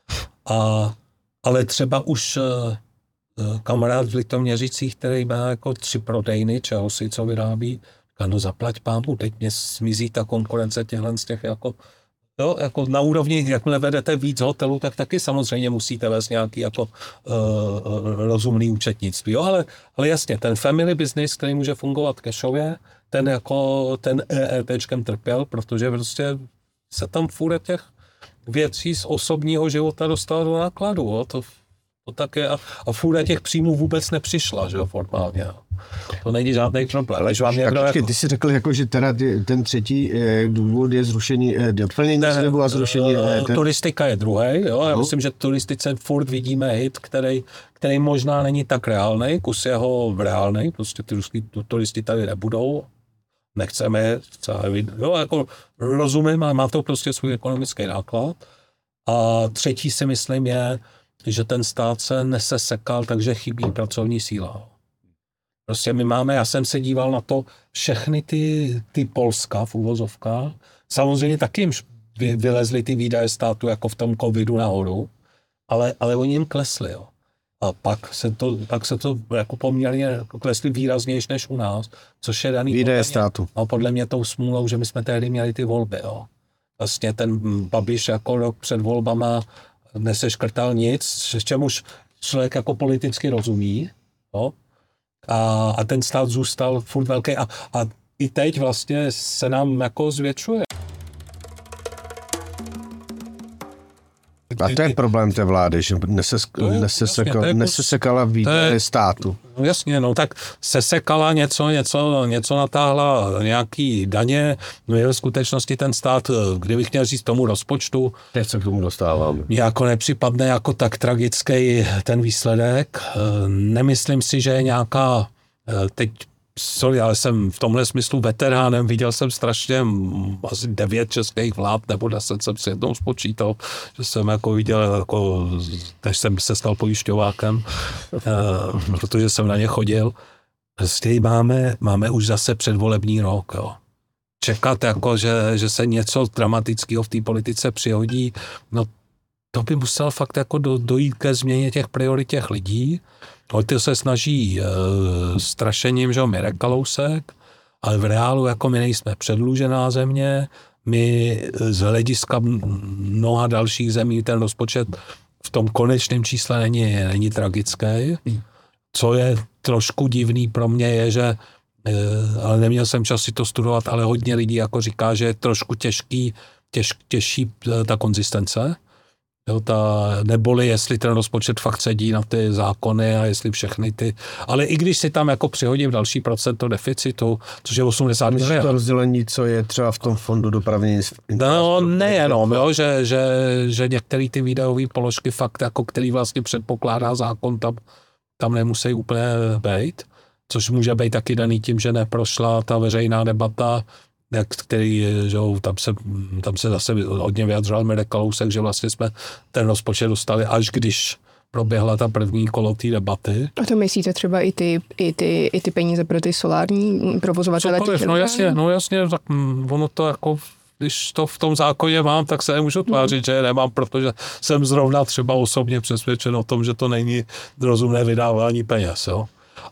Ale třeba už kamarád v Litoměřicích, který má jako 3 prodejny, čeho si co vyrábí, no zaplať pámu, teď mě smizí ta konkurence těchhle z těch jako Jo, jako na úrovni, jakmile vedete víc hotelů, tak taky samozřejmě musíte vést nějaký jako rozumný účetnictví. Jo, ale jasně, ten family business, který může fungovat cashově, ten EETčkem trpěl, protože prostě se tam fůre těch věcí z osobního života dostala do nákladu. Jo. To také a fůra těch příjmů vůbec nepřišla, že jo, formálně. To není žádný problém. Ty jsi řekl, jako, že teda ten třetí důvod je zrušení, doplnění slibu a zrušení. Turistika je druhý, jo. Já myslím, že turistice furt vidíme hit, který možná není tak reálný, kus jeho reálný, prostě ty ruský turisti tady nebudou, nechceme, jo, jako rozumím, ale má to prostě svůj ekonomický náklad. A třetí si myslím je, že ten stát se nesesekal, takže chybí pracovní síla. Prostě my máme, já jsem se díval na to, všechny ty Polska v uvozovkách, samozřejmě taky jim vylezly ty výdaje státu jako v tom covidu nahoru, ale oni jim klesli, jo. A pak se to jako poměrně klesly výraznější než u nás, což je daný výdaje státu. No, podle mě tou smůlou, že my jsme tehdy měli ty volby, jo. Vlastně ten Babiš jako rok před volbama neseškrtal nic, s čemuž člověk jako politicky rozumí, jo? A ten stát zůstal furt velký a i teď vlastně se nám jako zvětšuje. A to je problém té vlády, že nesesekala výdaje státu. No jasně, no tak sesekala něco natáhla, nějaký daně, no je v skutečnosti ten stát, kdybych měl říct tomu rozpočtu, teď se k tomu dostáváme. Jako nepřipadne jako tak tragický ten výsledek. Nemyslím si, že je nějaká, teď sorry, ale jsem v tomhle smyslu veteránem, viděl jsem strašně asi 9 českých vlád, nebo 10 jsem si jednou spočítal, že jsem jako viděl, jako, než jsem se stal pojišťovákem, protože jsem na ně chodil. Prostě máme už zase předvolební rok, jo. Čekat, jako, že se něco dramatického v té politice přihodí, no to by musel fakt jako dojít ke změně těch priorit těch lidí. Ty se snaží strašením, že Mirek Kalousek, ale v reálu jako my nejsme předlužená země, my z hlediska mnoha dalších zemí ten rozpočet v tom konečném čísle není tragický. Co je trošku divný pro mě je, že ale neměl jsem čas si to studovat, ale hodně lidí jako říká, že je trošku těžší ta konzistence. Jo, neboli jestli ten rozpočet fakt sedí na ty zákony a jestli všechny ty, ale i když si tam jako přihodím další procento deficitu, což je 80 miliard. To rozdělení, co je třeba v tom fondu dopravní infrastruktury. No nejenom, jo, že některé ty výdajové položky fakt, jako který vlastně předpokládá zákon, tam nemusí úplně být, což může být taky daný tím, že neprošla ta veřejná debata, že tam se zase hodně vyjadřoval Mirek Kalousek, že vlastně jsme ten rozpočet dostali, až když proběhla ta první kolo té debaty. A to myslíte třeba i ty peníze pro ty solární provozovatele? No jasně, tak ono to jako, když to v tom zákoně mám, tak se nemůžu tvářit, že je nemám, protože jsem zrovna třeba osobně přesvědčen o tom, že to není rozumné vydávání peněz, jo.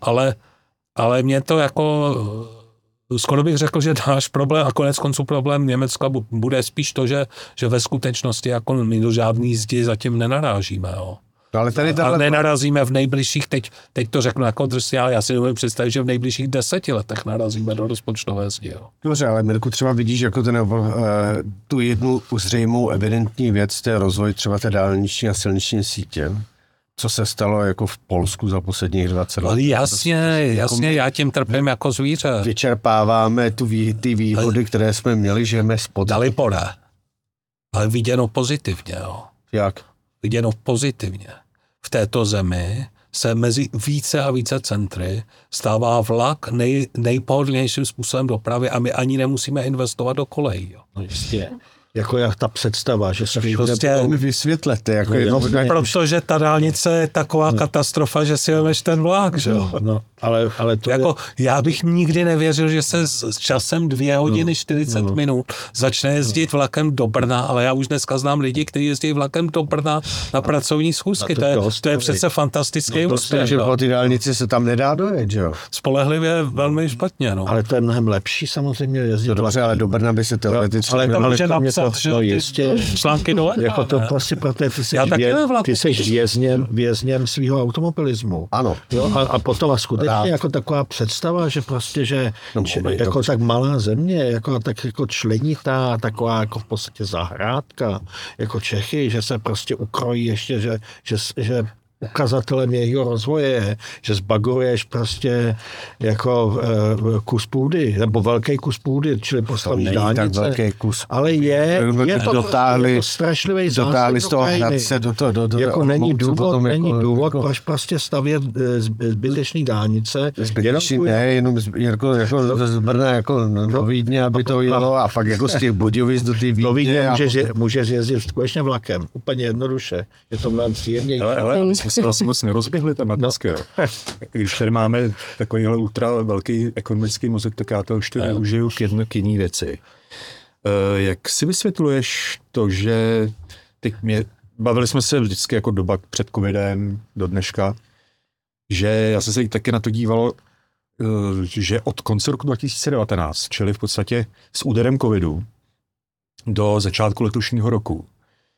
Ale mě to jako skoro bych řekl, že náš problém a konec konců problém Německa bude spíš to, že ve skutečnosti jako my do žádný zdi zatím nenarážíme. Jo. Ale nenarazíme v nejbližších, teď to řeknu jako drsně, ale já si nemůžu představit, že v nejbližších 10 letech narazíme do rozpočtové zdi. Jo. Dobře, ale Mirku, třeba vidíš jako tu jednu zřejmou evidentní věc, to je rozvoj třeba té dálniční a silniční sítě. Co se stalo jako v Polsku za posledních 20 let. Jasně, já tím trpím jako zvíře. Vyčerpáváme ty výhody, které jsme měli, že jsme spod. Dali pole. Ale viděno pozitivně, jo. Jak? Viděno pozitivně. V této zemi se mezi více a více centry stává vlak nejpohodlnějším způsobem dopravy a my ani nemusíme investovat do kolejí. Jo. No jistě. Jako jak ta představa, že se vysvětlete. Jako protože ta dálnice je taková katastrofa, že si vemeš ten vlak, že jo. No, ale to jako, já bych nikdy nevěřil, že se s časem 2 hodiny 40 minut začne jezdit vlakem do Brna, ale já už dneska znám lidi, kteří jezdí vlakem do Brna na pracovní schůzky. To je přece fantastický úspěch. Že po ty dálnici se tam nedá dojet, že jo. Spolehlivě velmi špatně, no. Ale to je mnohem lepší samozřejmě jezdit. Dobře, ale do Brna by se teoreticky No jistě. Články dole. Jako to prostě proto, ty jsi vězněm svého automobilismu. Ano. Jo, a potom a skutečně jako taková představa, že prostě, že jako tak malá země, jako tak jako členitá, taková jako v podstatě zahrádka, jako Čechy, že se prostě ukrojí ještě, že ukazatelem jejího rozvoje, že zbaguješ prostě jako kus půdy, nebo velký kus půdy, čili postavíš dálnice. velký kus. Ale je to dotáhli strašlivý z toho Hradce do jako není důvod, proč prostě stavět zbytečný dálnice. Jenom z Brna jako do Vídně, aby to jelo a pak jako z těch Budějovic do té Vídně. Můžeš jezdit skutečně vlakem, úplně jednoduše. Je to mnohem příjemnější. My jsme asi moc nerozběhli tematské. Když tady máme takovýhle ultra velký ekonomický mozek, tak já to už využiju k jiný věci. Jak si vysvětluješ to, že bavili jsme se vždycky jako doba před covidem do dneška, že já jsem se taky na to díval, že od konce roku 2019, čili v podstatě s úderem covidu do začátku letošního roku,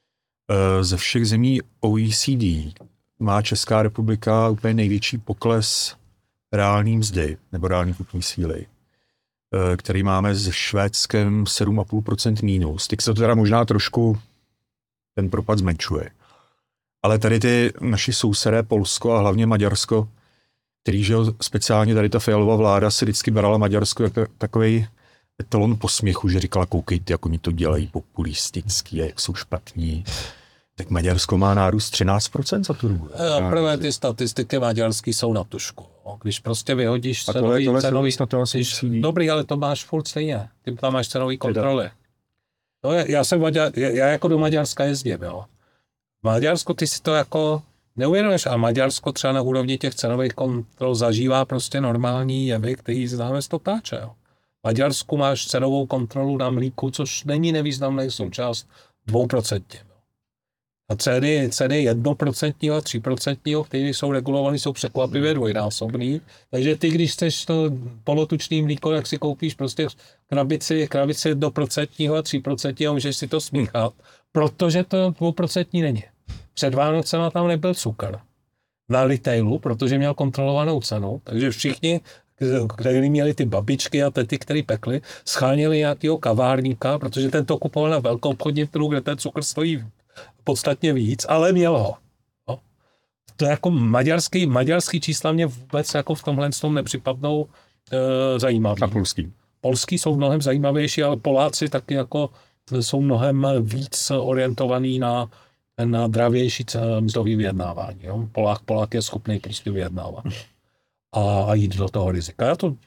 ze všech zemí OECD má Česká republika úplně největší pokles reální mzdy nebo reální kupní síly, který máme s Švédskem 7,5% mínus. Teď se to teda možná trošku ten propad zmenšuje. Ale tady ty naši sousedé Polsko a hlavně Maďarsko, který, že speciálně tady ta Fialová vláda si vždycky brala Maďarsko jako takovej etalon posměchu, že říkala, koukejte, jak oni to dělají populisticky, jak jsou špatní. Tak Maďarsko má nárůst 13% za tu dobu. Prvé ty statistiky maďarský jsou na tušku. Když prostě vyhodíš cenový... Dobrý, ale to máš furt stejně. Ty tam máš cenový kontroly. No, já jako do Maďarska jezdím, jo. V Maďarsku ty si to jako neuvědomíš, a Maďarsko třeba na úrovni těch cenových kontrol zažívá prostě normální jevy, který známe z Totáče, jo. V Maďarsku máš cenovou kontrolu na mlíku, což není nevýznamný součást 2%. A ceny 1% a 3%, které jsou regulované, jsou překvapivě dvojnásobný. Takže ty, když chceš to polotučný mlíko, jak si koupíš prostě krabici 1% a 3%, můžeš si to smíchat, protože to 2% není. Před Vánocema tam nebyl cukr na retailu, protože měl kontrolovanou cenu, takže všichni, kteří měli ty babičky a tety, který pekli, scháněli nějakého kavárníka, protože ten to kupoval na velkou obchodní trhu, kde ten cukr stojí podstatně víc, ale měl ho. No. To je jako maďarský čísla mě vůbec jako v tomhle tom nepřipadnou zajímavý. A polský. Polský jsou mnohem zajímavější, ale Poláci taky jako jsou mnohem víc orientovaný na dravější mzdový vyjednávání. Jo. Polák je schopný prostě vyjednávat a jít do toho rizika. Já to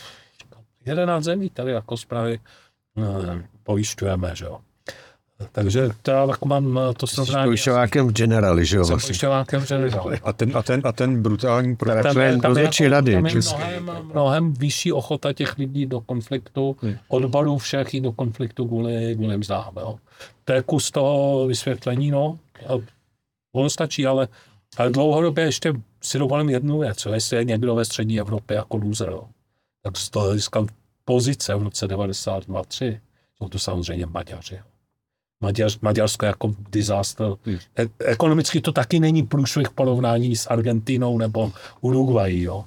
11 zemí tady jako zprávy pojišťujeme, že jo. Takže já jako mám to srovnání. Pojišťovákem v Generali, že jo? Jsem pojišťovákem v Generali. A ten brutální tam je mnohem vyšší ochota těch lidí do konfliktu, odborů všech i do konfliktu kvůli mzdám. To je kus toho vysvětlení, no. Ono stačí, ale dlouhodobě ještě si dovolím jednu věc, jestli je někdo ve střední Evropě jako loser, tak z toho hlediska pozice v roce 92-3 jsou to samozřejmě Maďaři. Maďarsko jako disaster. Ekonomicky to taky není průšvih porovnání s Argentinou nebo Uruguayí, jo.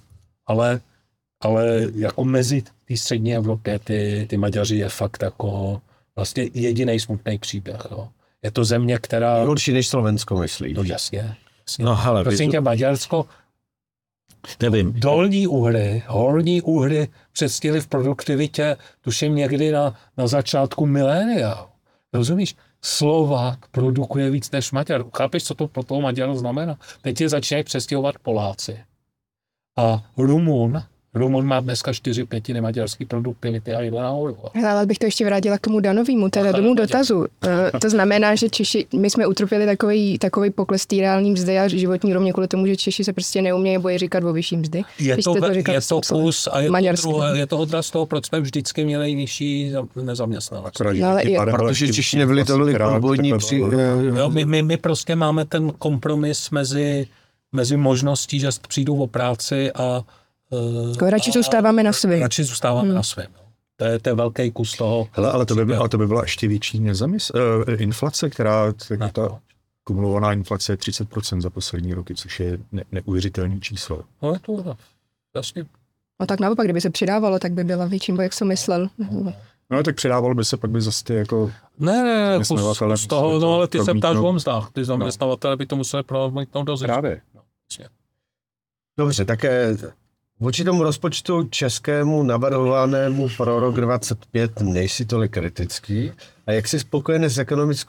Ale jako mezi té střední Evropě ty Maďaři je fakt jako vlastně jediný smutný příběh, jo. Je to země, která... Horší než Slovensko, myslíš? No jasně. No, hele, prosím tě, Maďarsko, nevím. Dolní Uhry, horní Uhry předstihly v produktivitě, tuším někdy na začátku milénia. Rozumíš? Slovák produkuje víc než Maďar. Chápeš, co to pro toho Maďara znamená? Teď je začínají přestěhovat Poláci. A Rumun má dneska 4/5 maďarský produktivity a jde nahoru. Ale bych to ještě vrátila k tomu Danovému, teda tomu dotazu. To znamená, že Češi, my jsme utrpěli takový pokles té reální mzdy a životní úrovně kvůli tomu, že Češi se prostě neumějí bojí říkat o vyšší mzdy. Je to kus a je to odraz toho, proč jsme vždycky měli nižší nezaměstnanost. Protože Češi nebyli tolik odbojní my prostě máme ten kompromis mezi možností, že přijdou o práci a radši zůstáváme na svém. Radši zůstáváme na svém. To je velký kus toho. Hele, ale to by byla ještě větší inflace, která ta kumulovaná inflace je 30% za poslední roky, což je neuvěřitelný číslo. No je to jasně. No tak naopak, kdyby se přidávalo, tak by byla větší, jak jsem myslel. No tak přidávalo by se, pak by zase ty jako... Ne, z toho, no ale ty se ptáš o mzdách. Ty zaměstnavatele by to museli promítnout do zisku. Právě. No, Dobře, tak vůči tomu rozpočtu českému navrhovanému pro rok 25 nejsi tolik kritický. A jak jsi spokojený s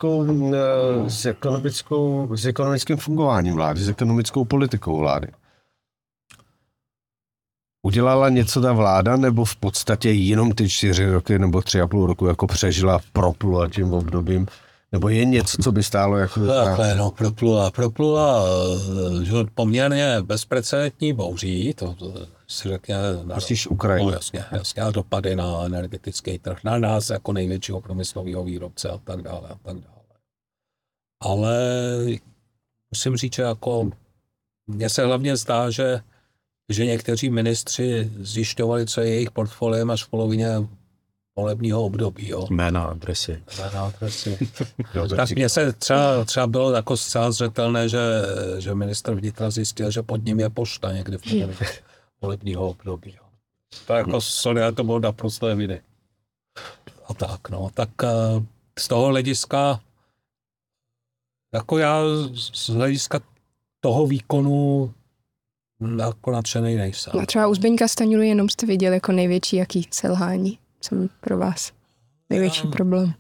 ekonomickým fungováním vlády, s ekonomickou politikou vlády? Udělala něco ta vláda, nebo v podstatě jenom ty 4 roky nebo 3,5 roku jako přežila, proplula tím obdobím? Nebo je něco, co by stálo jako... Takhle, no, proplula že poměrně bezprecedentní bouří, to si řekně... Myslíš Ukrajinu? No, jasně, a dopady na energetický trh, na nás jako největšího průmyslového výrobce a tak dále. Ale musím říct, že jako mně se hlavně zdá, že někteří ministři zjišťovali, co je jejich portfoliem až v polovině volebního období. Jo. Jména, adresy. Tak mně se třeba bylo jako zcela zřetelné, že ministr vnitra zjistil, že pod ním je pošta někde v polovině volebního období. Jo. To jako to bylo naprosto evidentní. A tak, no. Tak z toho hlediska jako já z hlediska toho výkonu jako nadšenej nejsem. A třeba u Zbyňka Stanjuru jenom jste viděl jako největší jaký selhání. Co pro vás největší problém?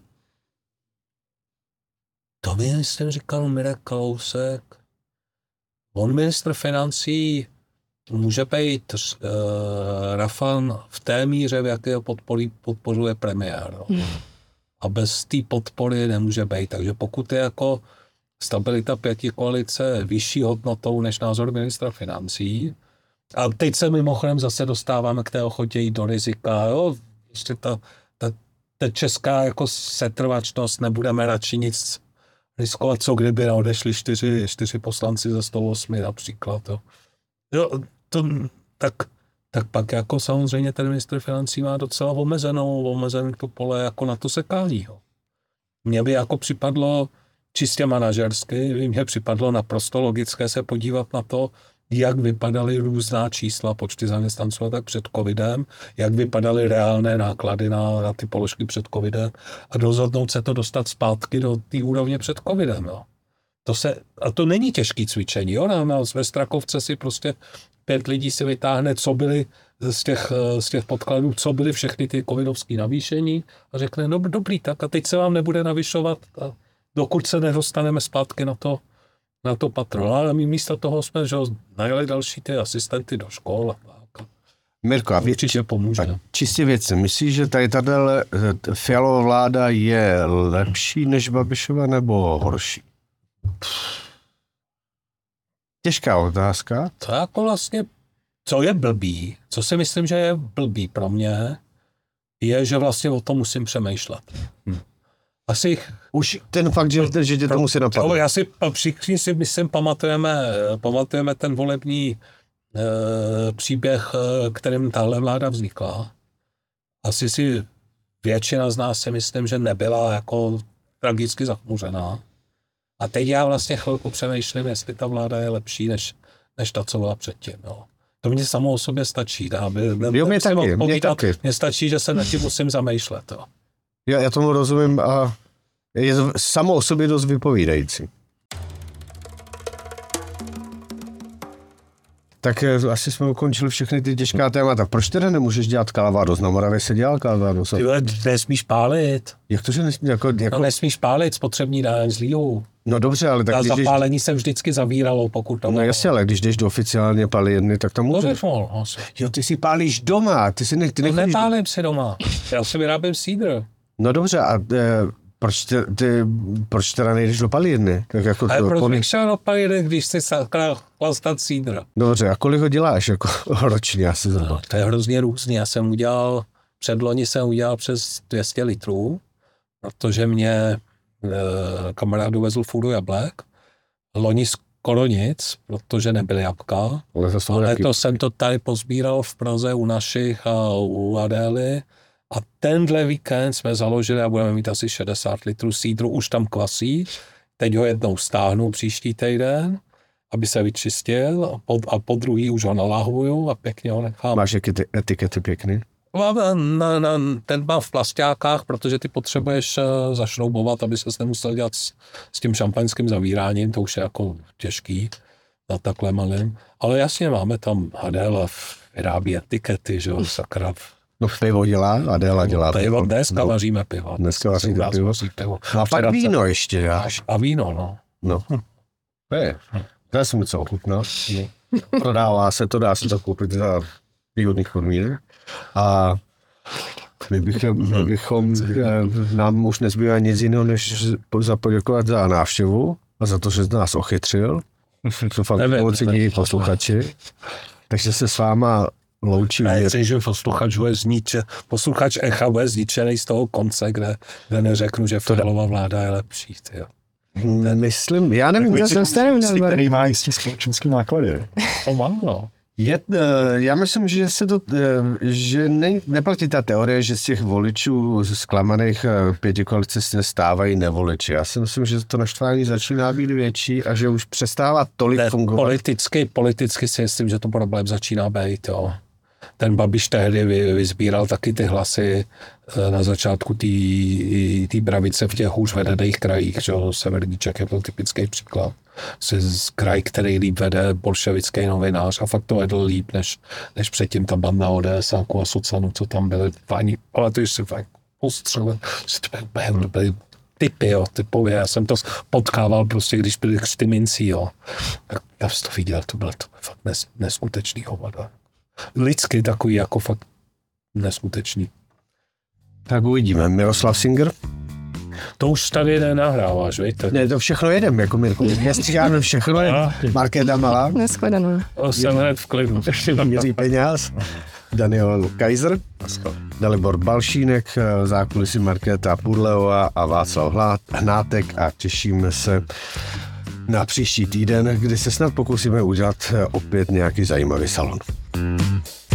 To by myslím říkal Mirek Kalousek. On ministr financí může být Rafan v té míře, v jaké podporuje premiér. No. A bez té podpory nemůže být. Takže pokud je jako stabilita pětikoalice vyšší hodnotou než názor ministra financí, a teď se mimochodem zase dostáváme k té ochotě jít do rizika, jo? Ještě ta česká jako setrvačnost, nebudeme radši nic riskovat, co kdyby odešli 4 poslanci ze 108 například. Jo, tak pak jako samozřejmě ten ministr financí má docela omezený to pole jako na to sekání. Jo. Mně by jako připadlo čistě manažersky, mně připadlo naprosto logické se podívat na to, jak vypadaly různá čísla, počty zaměstnanců a tak před covidem, jak vypadaly reálné náklady na ty položky před covidem a rozhodnout se to dostat zpátky do té úrovně před covidem. Jo. A to není těžký cvičení. Jo. Ve Strakovce si prostě 5 lidí si vytáhne, co byly z těch podkladů, co byly všechny ty covidovské navýšení a řekne, no dobrý, tak a teď se vám nebude navyšovat, dokud se nedostaneme zpátky na to patro. Ale my místo toho jsme najeli další ty asistenty do škol. Mirko, a určitě pomůže. Tak čistě věci. Myslíš, že tady Fialova vláda je lepší než Babišova nebo horší? Těžká otázka. To jako vlastně, co je blbý, co si myslím, že je blbý pro mě, je, že vlastně o tom musím přemýšlet. Asi už ten fakt, že tě to musí napadnout. Já všichni si myslím, pamatujeme ten volební příběh, kterým tahle vláda vznikla. Asi si většina z nás si myslím, že nebyla jako tragicky zachmuřená. A teď já vlastně chvilku přemýšlím, jestli ta vláda je lepší, než ta, co byla předtím. No. To mě samo o sobě stačí. Mě taky. Mně stačí, že se nad tím musím zamýšlet. Jo. Já tomu rozumím a je samo o sobě dost vypovídající. Tak asi jsme ukončili všechny ty těžká témata. Proč teda nemůžeš dělat Calvados? Na Moravě se dělal Calvados. Ty nesmíš pálit. Jak to, že nesmíš? No nesmíš pálit, spotřební daň z líhu. No dobře, ale tak když zapálení se vždycky zavíralo, pokud to... No jasně, ale když jdeš do oficiálně palírny, tak tam můžeš. Jo, ty si pálíš doma. Ty nepálím si doma. Já si vyrábím sídr. No dobře, a proč teda nejdeš do palírny? Tak jako ale proč bych šel do palírny, když jsi chlastat sídr? Dobře, a kolik ho děláš jako ročně asi zhruba? No, to je hrozně různý. Předloni jsem udělal přes 200 litrů, protože mě kamarád dovezl fůru jablek. Loni skoro nic, protože nebyly jabka. Ale to jsem to tady pozbíral v Praze u našich a u Adély. A tenhle víkend jsme založili a budeme mít asi 60 litrů sídru, už tam kvasí. Teď ho jednou stáhnu příští týden, aby se vyčistil a po druhý už ho nalahuju a pěkně ho nechám. Máš jaké ty etikety pěkný? Ten mám v plasťákách, protože ty potřebuješ zašroubovat, aby ses nemusel dělat s tím šampaňským zavíráním, to už je jako těžký na takhle malém. Ale jasně, máme tam Adéla vyrábí etikety, že jo, sakra. No pivo dělá, Adéla dělá pivo. Dneska vaříme pivo. Dneska vaříme pivo. No a pak víno ještě, já. A víno, no. No. To jsem něco ochutnal. Prodává se to, dá se to koupit za výhodných podmínek. A my bychom nám už nezbývá nic jiného, než poděkovat za návštěvu a za to, že nás ochytřil. To fakt ocení posluchači. Takže se s váma loučím. Nechci, že posluchač Echa bude zničený z toho konce, kde neřeknu, že Fialova vláda je lepší. Tyjo. Myslím, já nevím, který má jistý společenský náklady. No. Já myslím, že neplatí ta teorie, že z těch voličů zklamaných pětikoalice se stávají nevoliči. Já si myslím, že to naštvání začíná být větší a že už přestává tolik fungovat. Politicky si myslím, že to problém začíná být, jo. Ten Babiš tehdy vyzbíral taky ty hlasy na začátku té bravice v těch hůř vedených krajích, že Severní Čech je byl typický příklad. Z kraj, který líp vede bolševický novinář a fakt to vedl líp, než předtím ta banda ODSáků a Socanu, co tam byly. Ale to se fakt postřelil, že to byly typově. Já jsem to potkával prostě, když byli křty mincí, jo. Já jsem to viděl, to bylo fakt neskutečný hovada. Lidsky takový jako fakt neskutečný. Tak uvidíme. Miroslav Singer? To už tady nenahráváš, víte? Ne, to všechno jedem, jako Mirku. Nestříháme všechno, Markéta Malá. Neshledanou. Jsem hned v klidu. Jiří Peňáz, Daniel Kaiser, Dalibor Balšínek, zákulisí Markéta Pudleová a Václav Hnátek a těšíme se na příští týden, kdy se snad pokusíme udělat opět nějaký zajímavý salon.